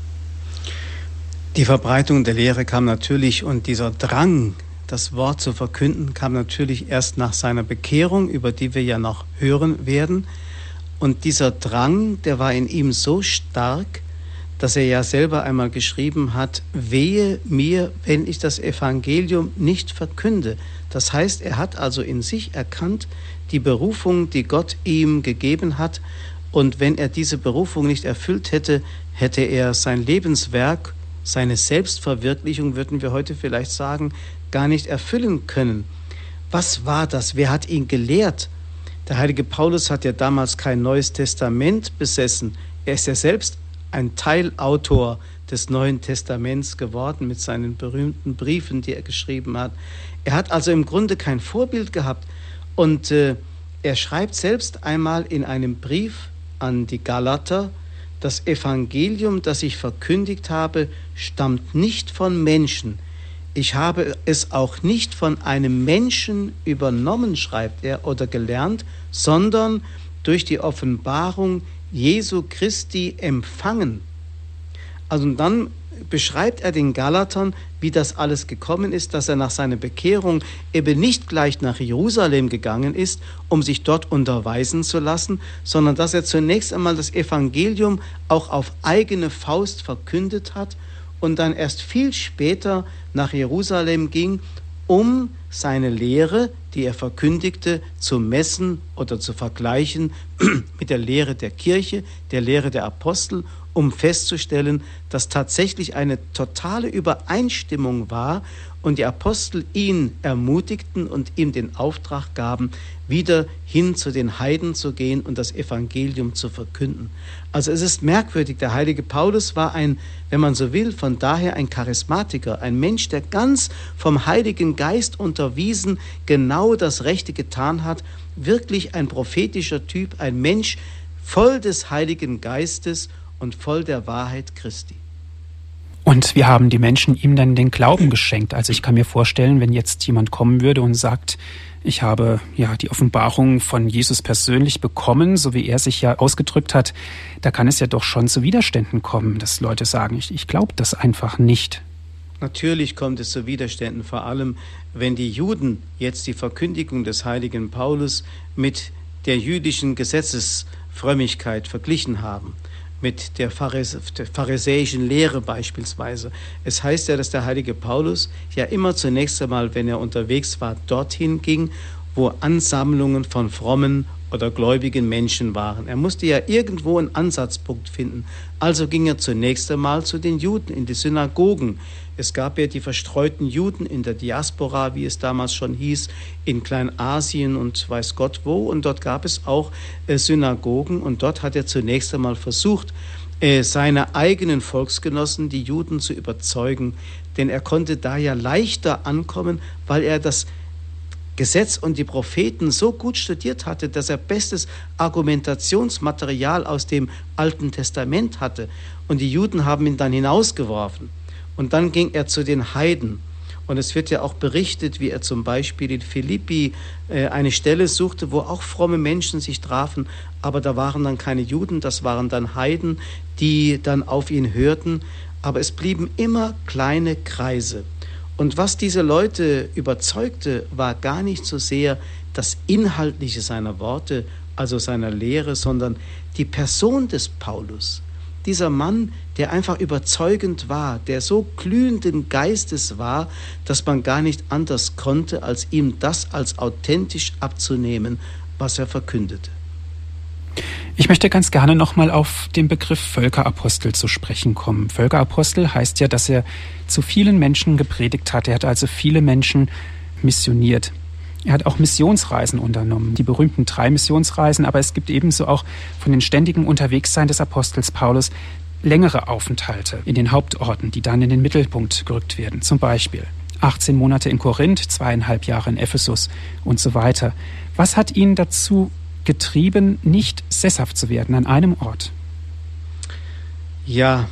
Die Verbreitung der Lehre kam natürlich, und dieser Drang, das Wort zu verkünden, kam natürlich erst nach seiner Bekehrung, über die wir ja noch hören werden. Und dieser Drang, der war in ihm so stark, dass er ja selber einmal geschrieben hat, wehe mir, wenn ich das Evangelium nicht verkünde. Das heißt, er hat also in sich erkannt, die Berufung, die Gott ihm gegeben hat. Und wenn er diese Berufung nicht erfüllt hätte, hätte er sein Lebenswerk, seine Selbstverwirklichung, würden wir heute vielleicht sagen, gar nicht erfüllen können. Was war das? Wer hat ihn gelehrt? Der heilige Paulus hat ja damals kein Neues Testament besessen. Er ist ja selbst ein Teilautor des Neuen Testaments geworden mit seinen berühmten Briefen, die er geschrieben hat. Er hat also im Grunde kein Vorbild gehabt. Und äh, er schreibt selbst einmal in einem Brief an die Galater, das Evangelium, das ich verkündigt habe, stammt nicht von Menschen. Ich habe es auch nicht von einem Menschen übernommen, schreibt er, oder gelernt, sondern durch die Offenbarung Jesu Christi empfangen. Also dann beschreibt er den Galatern, wie das alles gekommen ist, dass er nach seiner Bekehrung eben nicht gleich nach Jerusalem gegangen ist, um sich dort unterweisen zu lassen, sondern dass er zunächst einmal das Evangelium auch auf eigene Faust verkündet hat und dann erst viel später nach Jerusalem ging, um seine Lehre, die er verkündigte, zu messen oder zu vergleichen mit der Lehre der Kirche, der Lehre der Apostel, um festzustellen, dass tatsächlich eine totale Übereinstimmung war und die Apostel ihn ermutigten und ihm den Auftrag gaben, wieder hin zu den Heiden zu gehen und das Evangelium zu verkünden. Also es ist merkwürdig, der heilige Paulus war ein, wenn man so will, von daher ein Charismatiker, ein Mensch, der ganz vom Heiligen Geist unterwiesen genau das Rechte getan hat, wirklich ein prophetischer Typ, ein Mensch voll des Heiligen Geistes und voll der Wahrheit Christi. Und wir haben die Menschen ihm dann den Glauben geschenkt. Also ich kann mir vorstellen, wenn jetzt jemand kommen würde und sagt, ich habe ja die Offenbarung von Jesus persönlich bekommen, so wie er sich ja ausgedrückt hat, da kann es ja doch schon zu Widerständen kommen, dass Leute sagen, ich, ich glaube das einfach nicht. Natürlich kommt es zu Widerständen, vor allem wenn die Juden jetzt die Verkündigung des heiligen Paulus mit der jüdischen Gesetzesfrömmigkeit verglichen haben, mit der, Pharise- der pharisäischen Lehre beispielsweise. Es heißt ja, dass der heilige Paulus ja immer zunächst einmal, wenn er unterwegs war, dorthin ging, wo Ansammlungen von frommen oder gläubigen Menschen waren. Er musste ja irgendwo einen Ansatzpunkt finden. Also ging er zunächst einmal zu den Juden in die Synagogen. Es gab ja die verstreuten Juden in der Diaspora, wie es damals schon hieß, in Kleinasien und weiß Gott wo. Und dort gab es auch äh, Synagogen. Und dort hat er zunächst einmal versucht, äh, seine eigenen Volksgenossen, die Juden, zu überzeugen. Denn er konnte da ja leichter ankommen, weil er das Gesetz und die Propheten so gut studiert hatte, dass er bestes Argumentationsmaterial aus dem Alten Testament hatte. Und die Juden haben ihn dann hinausgeworfen. Und dann ging er zu den Heiden. Und es wird ja auch berichtet, wie er zum Beispiel in Philippi äh, eine Stelle suchte, wo auch fromme Menschen sich trafen. Aber da waren dann keine Juden, das waren dann Heiden, die dann auf ihn hörten. Aber es blieben immer kleine Kreise. Und was diese Leute überzeugte, war gar nicht so sehr das Inhaltliche seiner Worte, also seiner Lehre, sondern die Person des Paulus. Dieser Mann, der einfach überzeugend war, der so glühenden Geistes war, dass man gar nicht anders konnte, als ihm das als authentisch abzunehmen, was er verkündete. Ich möchte ganz gerne nochmal auf den Begriff Völkerapostel zu sprechen kommen. Völkerapostel heißt ja, dass er zu vielen Menschen gepredigt hat. Er hat also viele Menschen missioniert. Er hat auch Missionsreisen unternommen, die berühmten drei Missionsreisen, aber es gibt ebenso auch von den ständigen Unterwegssein des Apostels Paulus längere Aufenthalte in den Hauptorten, die dann in den Mittelpunkt gerückt werden. Zum Beispiel achtzehn Monate in Korinth, zweieinhalb Jahre in Ephesus und so weiter. Was hat ihn dazu getrieben, nicht sesshaft zu werden an einem Ort? Ja,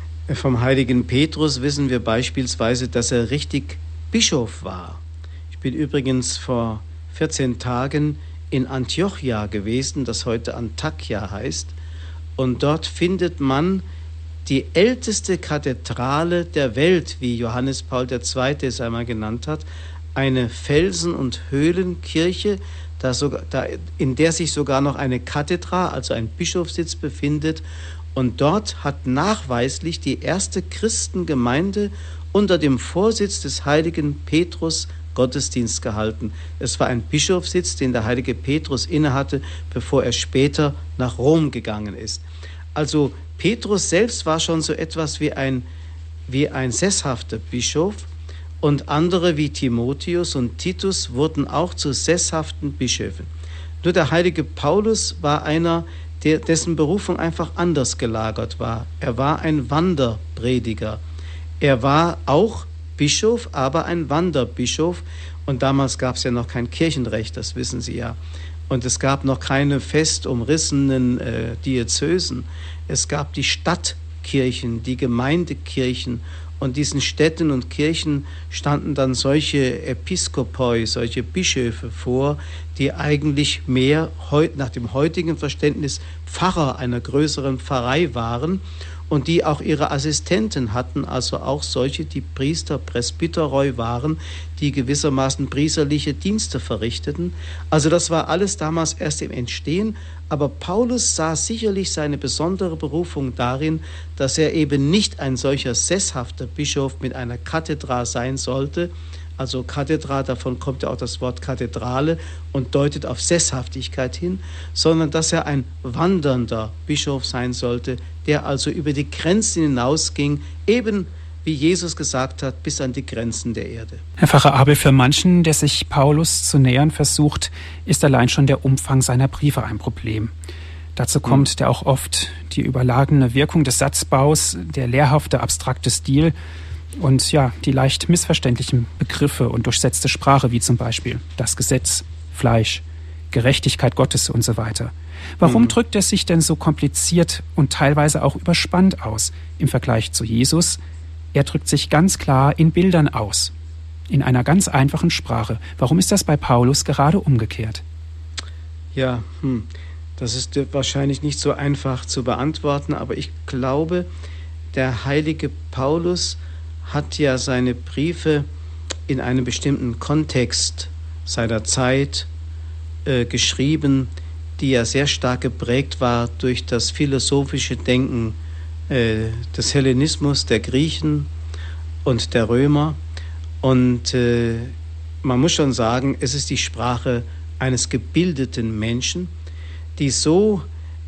vom heiligen Petrus wissen wir beispielsweise, dass er richtig Bischof war. Ich bin übrigens vor vierzehn Tagen in Antiochia gewesen, das heute Antakya heißt. Und dort findet man die älteste Kathedrale der Welt, wie Johannes Paul der Zweite es einmal genannt hat, eine Felsen- und Höhlenkirche, da sogar, da, in der sich sogar noch eine Kathedra, also ein Bischofssitz befindet. Und dort hat nachweislich die erste Christengemeinde unter dem Vorsitz des heiligen Petrus Gottesdienst gehalten. Es war ein Bischofssitz, den der heilige Petrus innehatte, bevor er später nach Rom gegangen ist. Also Petrus selbst war schon so etwas wie ein, wie ein sesshafter Bischof. Und andere wie Timotheus und Titus wurden auch zu sesshaften Bischöfen. Nur der heilige Paulus war einer, der, dessen Berufung einfach anders gelagert war. Er war ein Wanderprediger. Er war auch Bischof, aber ein Wanderbischof. Und damals gab es ja noch kein Kirchenrecht, das wissen Sie ja. Und es gab noch keine fest umrissenen äh, Diözesen. Es gab die Stadtkirchen, die Gemeindekirchen. Und diesen Städten und Kirchen standen dann solche Episkopoi, solche Bischöfe vor, die eigentlich mehr nach dem heutigen Verständnis Pfarrer einer größeren Pfarrei waren und die auch ihre Assistenten hatten, also auch solche, die Priester, Presbyteroi waren, die gewissermaßen priesterliche Dienste verrichteten. Also das war alles damals erst im Entstehen, aber Paulus sah sicherlich seine besondere Berufung darin, dass er eben nicht ein solcher sesshafter Bischof mit einer Kathedra sein sollte. Also Kathedra, davon kommt ja auch das Wort Kathedrale und deutet auf Sesshaftigkeit hin, sondern dass er ein wandernder Bischof sein sollte, der also über die Grenzen hinausging, eben wie Jesus gesagt hat, bis an die Grenzen der Erde. Herr Pfarrer Abel, für manchen, der sich Paulus zu nähern versucht, ist allein schon der Umfang seiner Briefe ein Problem. Dazu kommt hm. der auch oft die überlagene Wirkung des Satzbaus, der lehrhafte, abstrakte Stil und ja, die leicht missverständlichen Begriffe und durchsetzte Sprache, wie zum Beispiel das Gesetz, Fleisch, Gerechtigkeit Gottes und so weiter. Warum hm. drückt er sich denn so kompliziert und teilweise auch überspannt aus im Vergleich zu Jesus? Er drückt sich ganz klar in Bildern aus, in einer ganz einfachen Sprache. Warum ist das bei Paulus gerade umgekehrt? Ja, hm, das ist wahrscheinlich nicht so einfach zu beantworten, aber ich glaube, der heilige Paulus hat ja seine Briefe in einem bestimmten Kontext seiner Zeit äh, geschrieben, die ja sehr stark geprägt war durch das philosophische Denken äh, des Hellenismus, der Griechen und der Römer. Und äh, man muss schon sagen, es ist die Sprache eines gebildeten Menschen, die so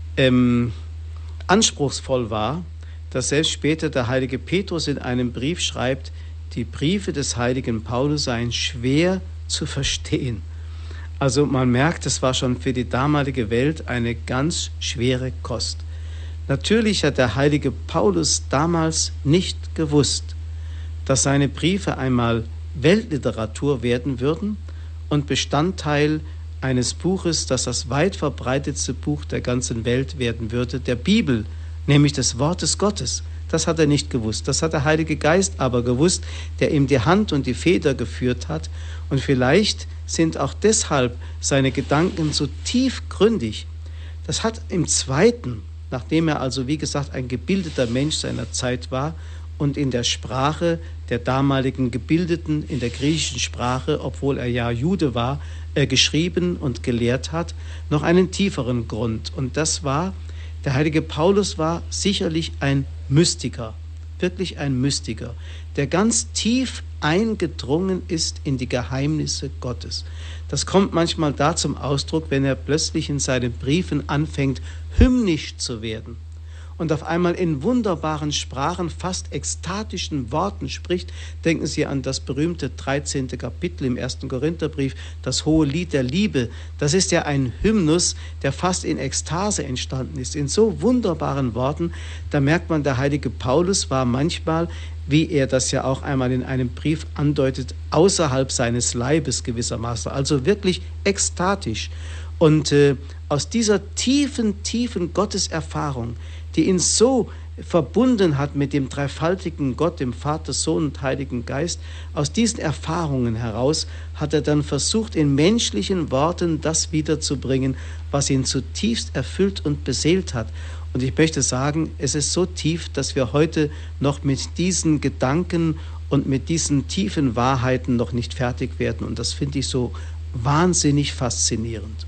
ähm, anspruchsvoll war, dass selbst später der heilige Petrus in einem Brief schreibt, die Briefe des heiligen Paulus seien schwer zu verstehen. Also man merkt, es war schon für die damalige Welt eine ganz schwere Kost. Natürlich hat der heilige Paulus damals nicht gewusst, dass seine Briefe einmal Weltliteratur werden würden und Bestandteil eines Buches, das das weit verbreitetste Buch der ganzen Welt werden würde, der Bibel, nämlich des Wortes Gottes. Das hat er nicht gewusst. Das hat der Heilige Geist aber gewusst, der ihm die Hand und die Feder geführt hat. Und vielleicht sind auch deshalb seine Gedanken so tiefgründig. Das hat im Zweiten, nachdem er also, wie gesagt, ein gebildeter Mensch seiner Zeit war und in der Sprache der damaligen Gebildeten, in der griechischen Sprache, obwohl er ja Jude war, äh, geschrieben und gelehrt hat, noch einen tieferen Grund. Und das war, der heilige Paulus war sicherlich ein Mystiker, wirklich ein Mystiker, der ganz tief eingedrungen ist in die Geheimnisse Gottes. Das kommt manchmal da zum Ausdruck, wenn er plötzlich in seinen Briefen anfängt, hymnisch zu werden und auf einmal in wunderbaren Sprachen, fast ekstatischen Worten spricht. Denken Sie an das berühmte dreizehnte Kapitel im ersten Korintherbrief, das hohe Lied der Liebe. Das ist ja ein Hymnus, der fast in Ekstase entstanden ist, in so wunderbaren Worten. Da merkt man, der heilige Paulus war manchmal, wie er das ja auch einmal in einem Brief andeutet, außerhalb seines Leibes gewissermaßen, also wirklich ekstatisch. Und äh, aus dieser tiefen, tiefen Gotteserfahrung, die ihn so verbunden hat mit dem dreifaltigen Gott, dem Vater, Sohn und Heiligen Geist, aus diesen Erfahrungen heraus hat er dann versucht, in menschlichen Worten das wiederzubringen, was ihn zutiefst erfüllt und beseelt hat. Und ich möchte sagen, es ist so tief, dass wir heute noch mit diesen Gedanken und mit diesen tiefen Wahrheiten noch nicht fertig werden. Und das finde ich so wahnsinnig faszinierend.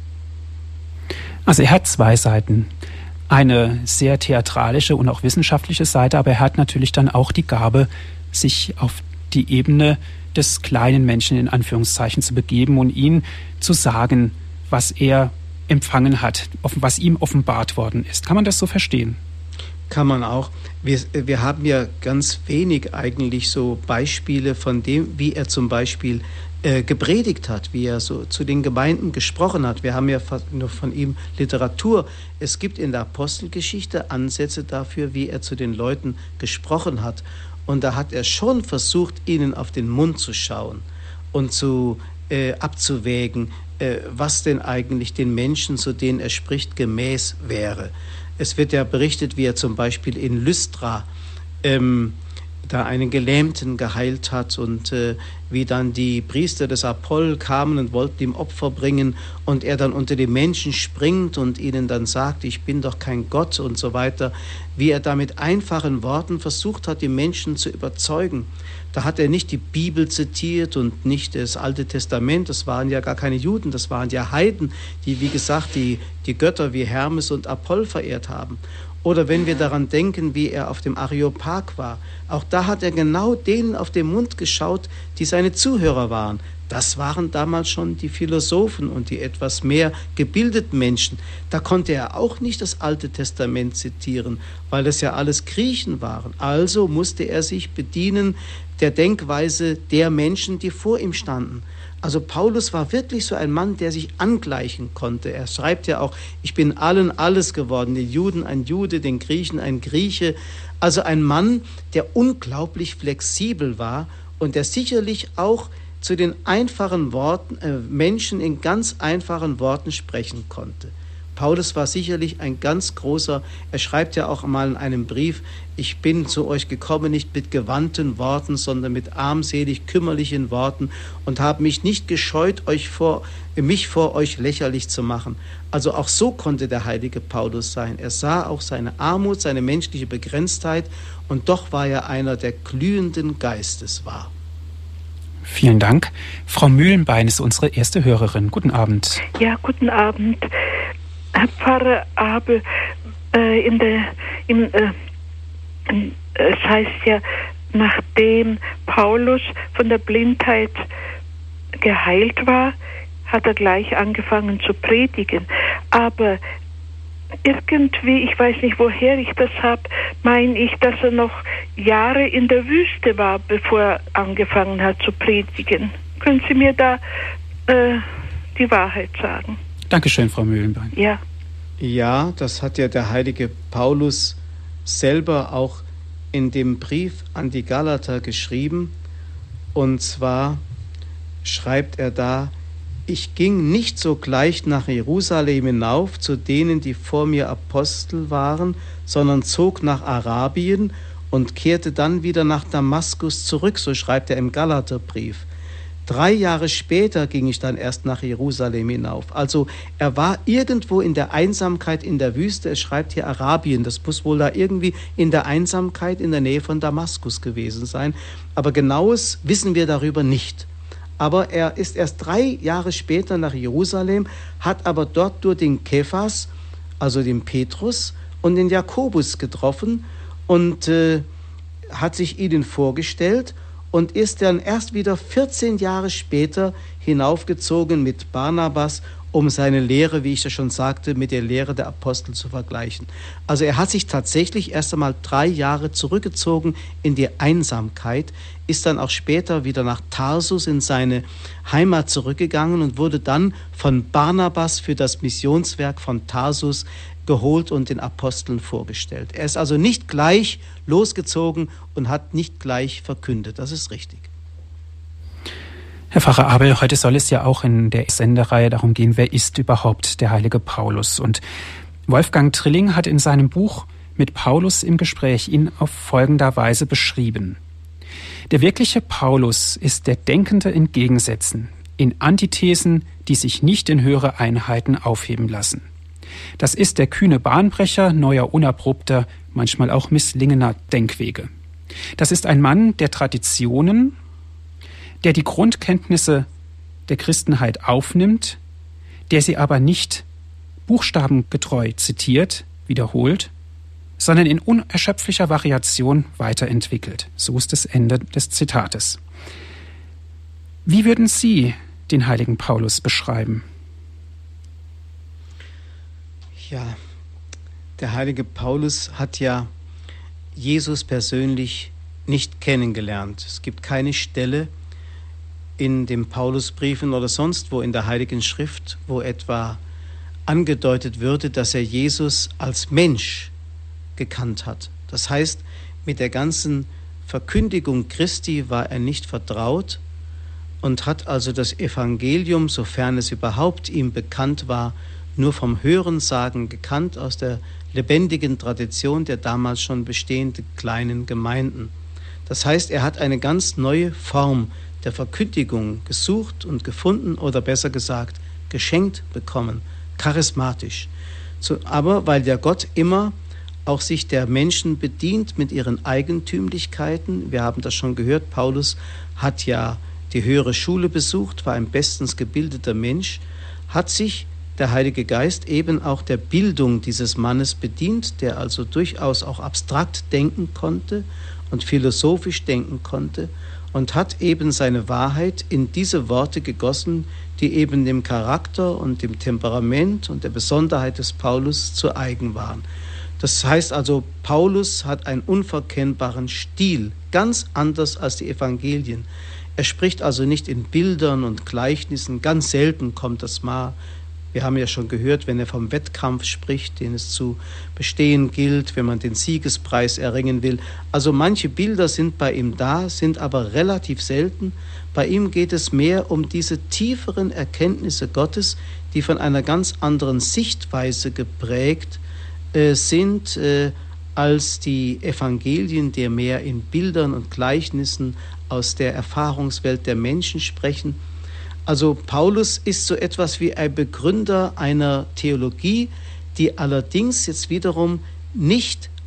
Also er hat zwei Seiten. Eine sehr theatralische und auch wissenschaftliche Seite, aber er hat natürlich dann auch die Gabe, sich auf die Ebene des kleinen Menschen in Anführungszeichen zu begeben und ihm zu sagen, was er empfangen hat, was ihm offenbart worden ist. Kann man das so verstehen? Kann man auch. Wir, wir haben ja ganz wenig eigentlich so Beispiele von dem, wie er zum Beispiel äh, gepredigt hat, wie er so zu den Gemeinden gesprochen hat. Wir haben ja nur von ihm Literatur. Es gibt in der Apostelgeschichte Ansätze dafür, wie er zu den Leuten gesprochen hat. Und da hat er schon versucht, ihnen auf den Mund zu schauen und zu äh, abzuwägen, äh, was denn eigentlich den Menschen, zu denen er spricht, gemäß wäre. Es wird ja berichtet, wie er zum Beispiel in Lystra ähm, da einen Gelähmten geheilt hat und äh, wie dann die Priester des Apoll kamen und wollten ihm Opfer bringen und er dann unter die Menschen springt und ihnen dann sagt, ich bin doch kein Gott und so weiter, wie er da mit einfachen Worten versucht hat, die Menschen zu überzeugen. Da hat er nicht die Bibel zitiert und nicht das Alte Testament, das waren ja gar keine Juden, das waren ja Heiden, die, wie gesagt, die, die Götter wie Hermes und Apoll verehrt haben. Oder wenn wir daran denken, wie er auf dem Areopag war, auch da hat er genau denen auf den Mund geschaut, die seine Zuhörer waren. Das waren damals schon die Philosophen und die etwas mehr gebildeten Menschen. Da konnte er auch nicht das Alte Testament zitieren, weil das ja alles Griechen waren. Also musste er sich bedienen der Denkweise der Menschen, die vor ihm standen. Also Paulus war wirklich so ein Mann, der sich angleichen konnte. Er schreibt ja auch, ich bin allen alles geworden, den Juden ein Jude, den Griechen ein Grieche. Also ein Mann, der unglaublich flexibel war und der sicherlich auch zu den einfachen Worten, äh, Menschen in ganz einfachen Worten sprechen konnte. Paulus war sicherlich ein ganz großer, er schreibt ja auch mal in einem Brief, ich bin zu euch gekommen, nicht mit gewandten Worten, sondern mit armselig kümmerlichen Worten und habe mich nicht gescheut, euch vor, mich vor euch lächerlich zu machen. Also auch so konnte der heilige Paulus sein. Er sah auch seine Armut, seine menschliche Begrenztheit und doch war er einer, der glühenden Geistes war. Vielen Dank. Frau Mühlenbein ist unsere erste Hörerin. Guten Abend. Ja, guten Abend. Herr Pfarrer Abel, äh, in der, im, äh, in, es heißt ja, nachdem Paulus von der Blindheit geheilt war, hat er gleich angefangen zu predigen. Aber irgendwie, ich weiß nicht, woher ich das habe, meine ich, dass er noch Jahre in der Wüste war, bevor er angefangen hat zu predigen. Können Sie mir da äh, die Wahrheit sagen? Dankeschön, Frau Mühlenbein. Ja. Ja, das hat ja der heilige Paulus selber auch in dem Brief an die Galater geschrieben. Und zwar schreibt er da: Ich ging nicht sogleich nach Jerusalem hinauf zu denen, die vor mir Apostel waren, sondern zog nach Arabien und kehrte dann wieder nach Damaskus zurück, so schreibt er im Galaterbrief. Drei Jahre später ging ich dann erst nach Jerusalem hinauf. Also er war irgendwo in der Einsamkeit in der Wüste. Er schreibt hier Arabien. Das muss wohl da irgendwie in der Einsamkeit in der Nähe von Damaskus gewesen sein. Aber Genaues wissen wir darüber nicht. Aber er ist erst drei Jahre später nach Jerusalem, hat aber dort nur den Kephas, also den Petrus und den Jakobus getroffen und äh, hat sich ihnen vorgestellt und ist dann erst wieder vierzehn Jahre später hinaufgezogen mit Barnabas, um seine Lehre, wie ich das schon sagte, mit der Lehre der Apostel zu vergleichen. Also er hat sich tatsächlich erst einmal drei Jahre zurückgezogen in die Einsamkeit, ist dann auch später wieder nach Tarsus in seine Heimat zurückgegangen und wurde dann von Barnabas für das Missionswerk von Tarsus geholt und den Aposteln vorgestellt. Er ist also nicht gleich losgezogen und hat nicht gleich verkündet. Das ist richtig. Herr Pfarrer Abel, heute soll es ja auch in der Sendereihe darum gehen, wer ist überhaupt der heilige Paulus? Und Wolfgang Trilling hat in seinem Buch Mit Paulus im Gespräch ihn auf folgender Weise beschrieben. Der wirkliche Paulus ist der Denkende in Gegensätzen, in Antithesen, die sich nicht in höhere Einheiten aufheben lassen. Das ist der kühne Bahnbrecher neuer, unerprobter, manchmal auch misslingener Denkwege. Das ist ein Mann der Traditionen, der die Grundkenntnisse der Christenheit aufnimmt, der sie aber nicht buchstabengetreu zitiert, wiederholt, sondern in unerschöpflicher Variation weiterentwickelt. So ist das Ende des Zitates. Wie würden Sie den heiligen Paulus beschreiben? Ja, der heilige Paulus hat ja Jesus persönlich nicht kennengelernt. Es gibt keine Stelle in den Paulusbriefen oder sonst wo in der Heiligen Schrift, wo etwa angedeutet würde, dass er Jesus als Mensch gekannt hat. Das heißt, mit der ganzen Verkündigung Christi war er nicht vertraut und hat also das Evangelium, sofern es überhaupt ihm bekannt war, nur vom Hörensagen gekannt aus der lebendigen Tradition der damals schon bestehenden kleinen Gemeinden. Das heißt, er hat eine ganz neue Form der Verkündigung gesucht und gefunden oder besser gesagt geschenkt bekommen, charismatisch. So, aber weil der Gott immer auch sich der Menschen bedient mit ihren Eigentümlichkeiten, wir haben das schon gehört, Paulus hat ja die höhere Schule besucht, war ein bestens gebildeter Mensch, hat sich der Heilige Geist eben auch der Bildung dieses Mannes bedient, der also durchaus auch abstrakt denken konnte und philosophisch denken konnte und hat eben seine Wahrheit in diese Worte gegossen, die eben dem Charakter und dem Temperament und der Besonderheit des Paulus zu eigen waren. Das heißt also, Paulus hat einen unverkennbaren Stil, ganz anders als die Evangelien. Er spricht also nicht in Bildern und Gleichnissen, ganz selten kommt das mal. Wir haben ja schon gehört, wenn er vom Wettkampf spricht, den es zu bestehen gilt, wenn man den Siegespreis erringen will. Also manche Bilder sind bei ihm da, sind aber relativ selten. Bei ihm geht es mehr um diese tieferen Erkenntnisse Gottes, die von einer ganz anderen Sichtweise geprägt äh, sind, äh, als die Evangelien, die mehr in Bildern und Gleichnissen aus der Erfahrungswelt der Menschen sprechen. Also Paulus ist so etwas wie ein Begründer einer Theologie, die allerdings jetzt wiederum nicht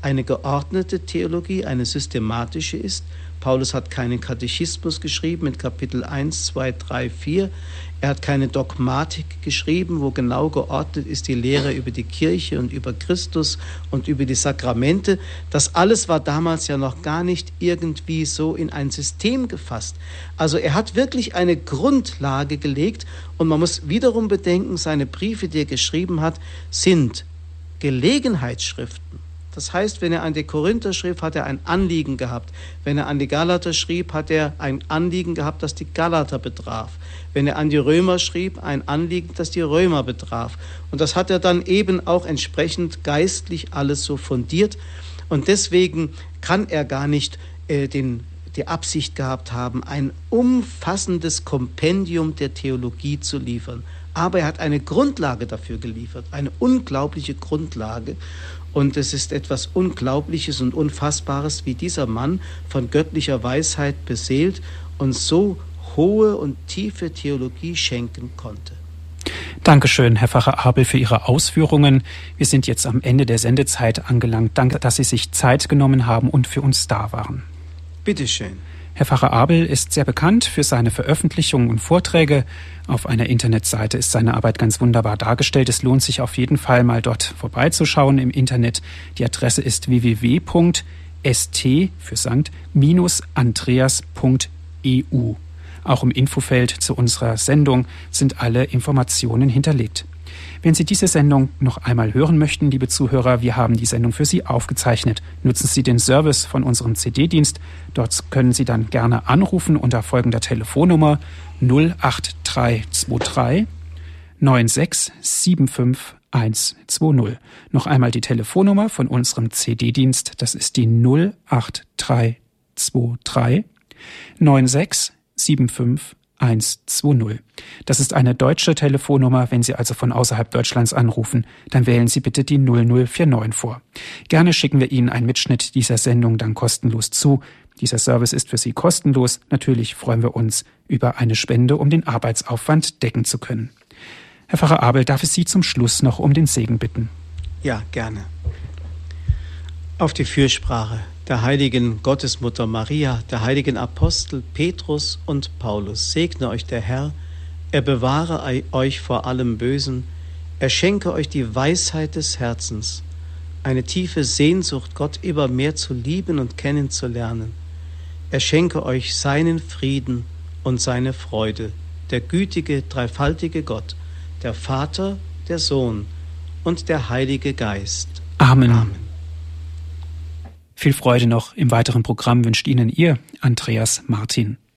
eine geordnete Theologie, eine systematische ist. Paulus hat keinen Katechismus geschrieben in Kapitel eins, zwei, drei, vier. Er hat keine Dogmatik geschrieben, wo genau geordnet ist die Lehre über die Kirche und über Christus und über die Sakramente. Das alles war damals ja noch gar nicht irgendwie so in ein System gefasst. Also er hat wirklich eine Grundlage gelegt und man muss wiederum bedenken, seine Briefe, die er geschrieben hat, sind Gelegenheitsschriften. Das heißt, wenn er an die Korinther schrieb, hat er ein Anliegen gehabt. Wenn er an die Galater schrieb, hat er ein Anliegen gehabt, das die Galater betraf. Wenn er an die Römer schrieb, ein Anliegen, das die Römer betraf. Und das hat er dann eben auch entsprechend geistlich alles so fundiert. Und deswegen kann er gar nicht äh, den, die Absicht gehabt haben, ein umfassendes Kompendium der Theologie zu liefern. Aber er hat eine Grundlage dafür geliefert, eine unglaubliche Grundlage. Und es ist etwas Unglaubliches und Unfassbares, wie dieser Mann von göttlicher Weisheit beseelt uns so hohe und tiefe Theologie schenken konnte. Dankeschön, Herr Pfarrer Abel, für Ihre Ausführungen. Wir sind jetzt am Ende der Sendezeit angelangt. Danke, dass Sie sich Zeit genommen haben und für uns da waren. Bitteschön. Herr Pfarrer Abel ist sehr bekannt für seine Veröffentlichungen und Vorträge. Auf einer Internetseite ist seine Arbeit ganz wunderbar dargestellt. Es lohnt sich auf jeden Fall, mal dort vorbeizuschauen im Internet. Die Adresse ist w w w punkt s t für Sankt Andreas punkt e u. Auch im Infofeld zu unserer Sendung sind alle Informationen hinterlegt. Wenn Sie diese Sendung noch einmal hören möchten, liebe Zuhörer, wir haben die Sendung für Sie aufgezeichnet. Nutzen Sie den Service von unserem C D-Dienst. Dort können Sie dann gerne anrufen unter folgender Telefonnummer null acht drei zwei drei neun sechs sieben fünf eins zwei null. Noch einmal die Telefonnummer von unserem C D-Dienst. Das ist die null acht drei zwei drei neun sechs sieben fünf eins zwei null. Das ist eine deutsche Telefonnummer. Wenn Sie also von außerhalb Deutschlands anrufen, dann wählen Sie bitte die null null vier neun vor. Gerne schicken wir Ihnen einen Mitschnitt dieser Sendung dann kostenlos zu. Dieser Service ist für Sie kostenlos. Natürlich freuen wir uns über eine Spende, um den Arbeitsaufwand decken zu können. Herr Pfarrer Abel, darf ich Sie zum Schluss noch um den Segen bitten? Ja, gerne. Auf die Fürsprache der heiligen Gottesmutter Maria, der heiligen Apostel Petrus und Paulus, segne euch der Herr, er bewahre euch vor allem Bösen, er schenke euch die Weisheit des Herzens, eine tiefe Sehnsucht, Gott immer mehr zu lieben und kennenzulernen. Er schenke euch seinen Frieden und seine Freude, der gütige, dreifaltige Gott, der Vater, der Sohn und der Heilige Geist. Amen. Amen. Viel Freude noch im weiteren Programm wünscht Ihnen Ihr Andreas Martin.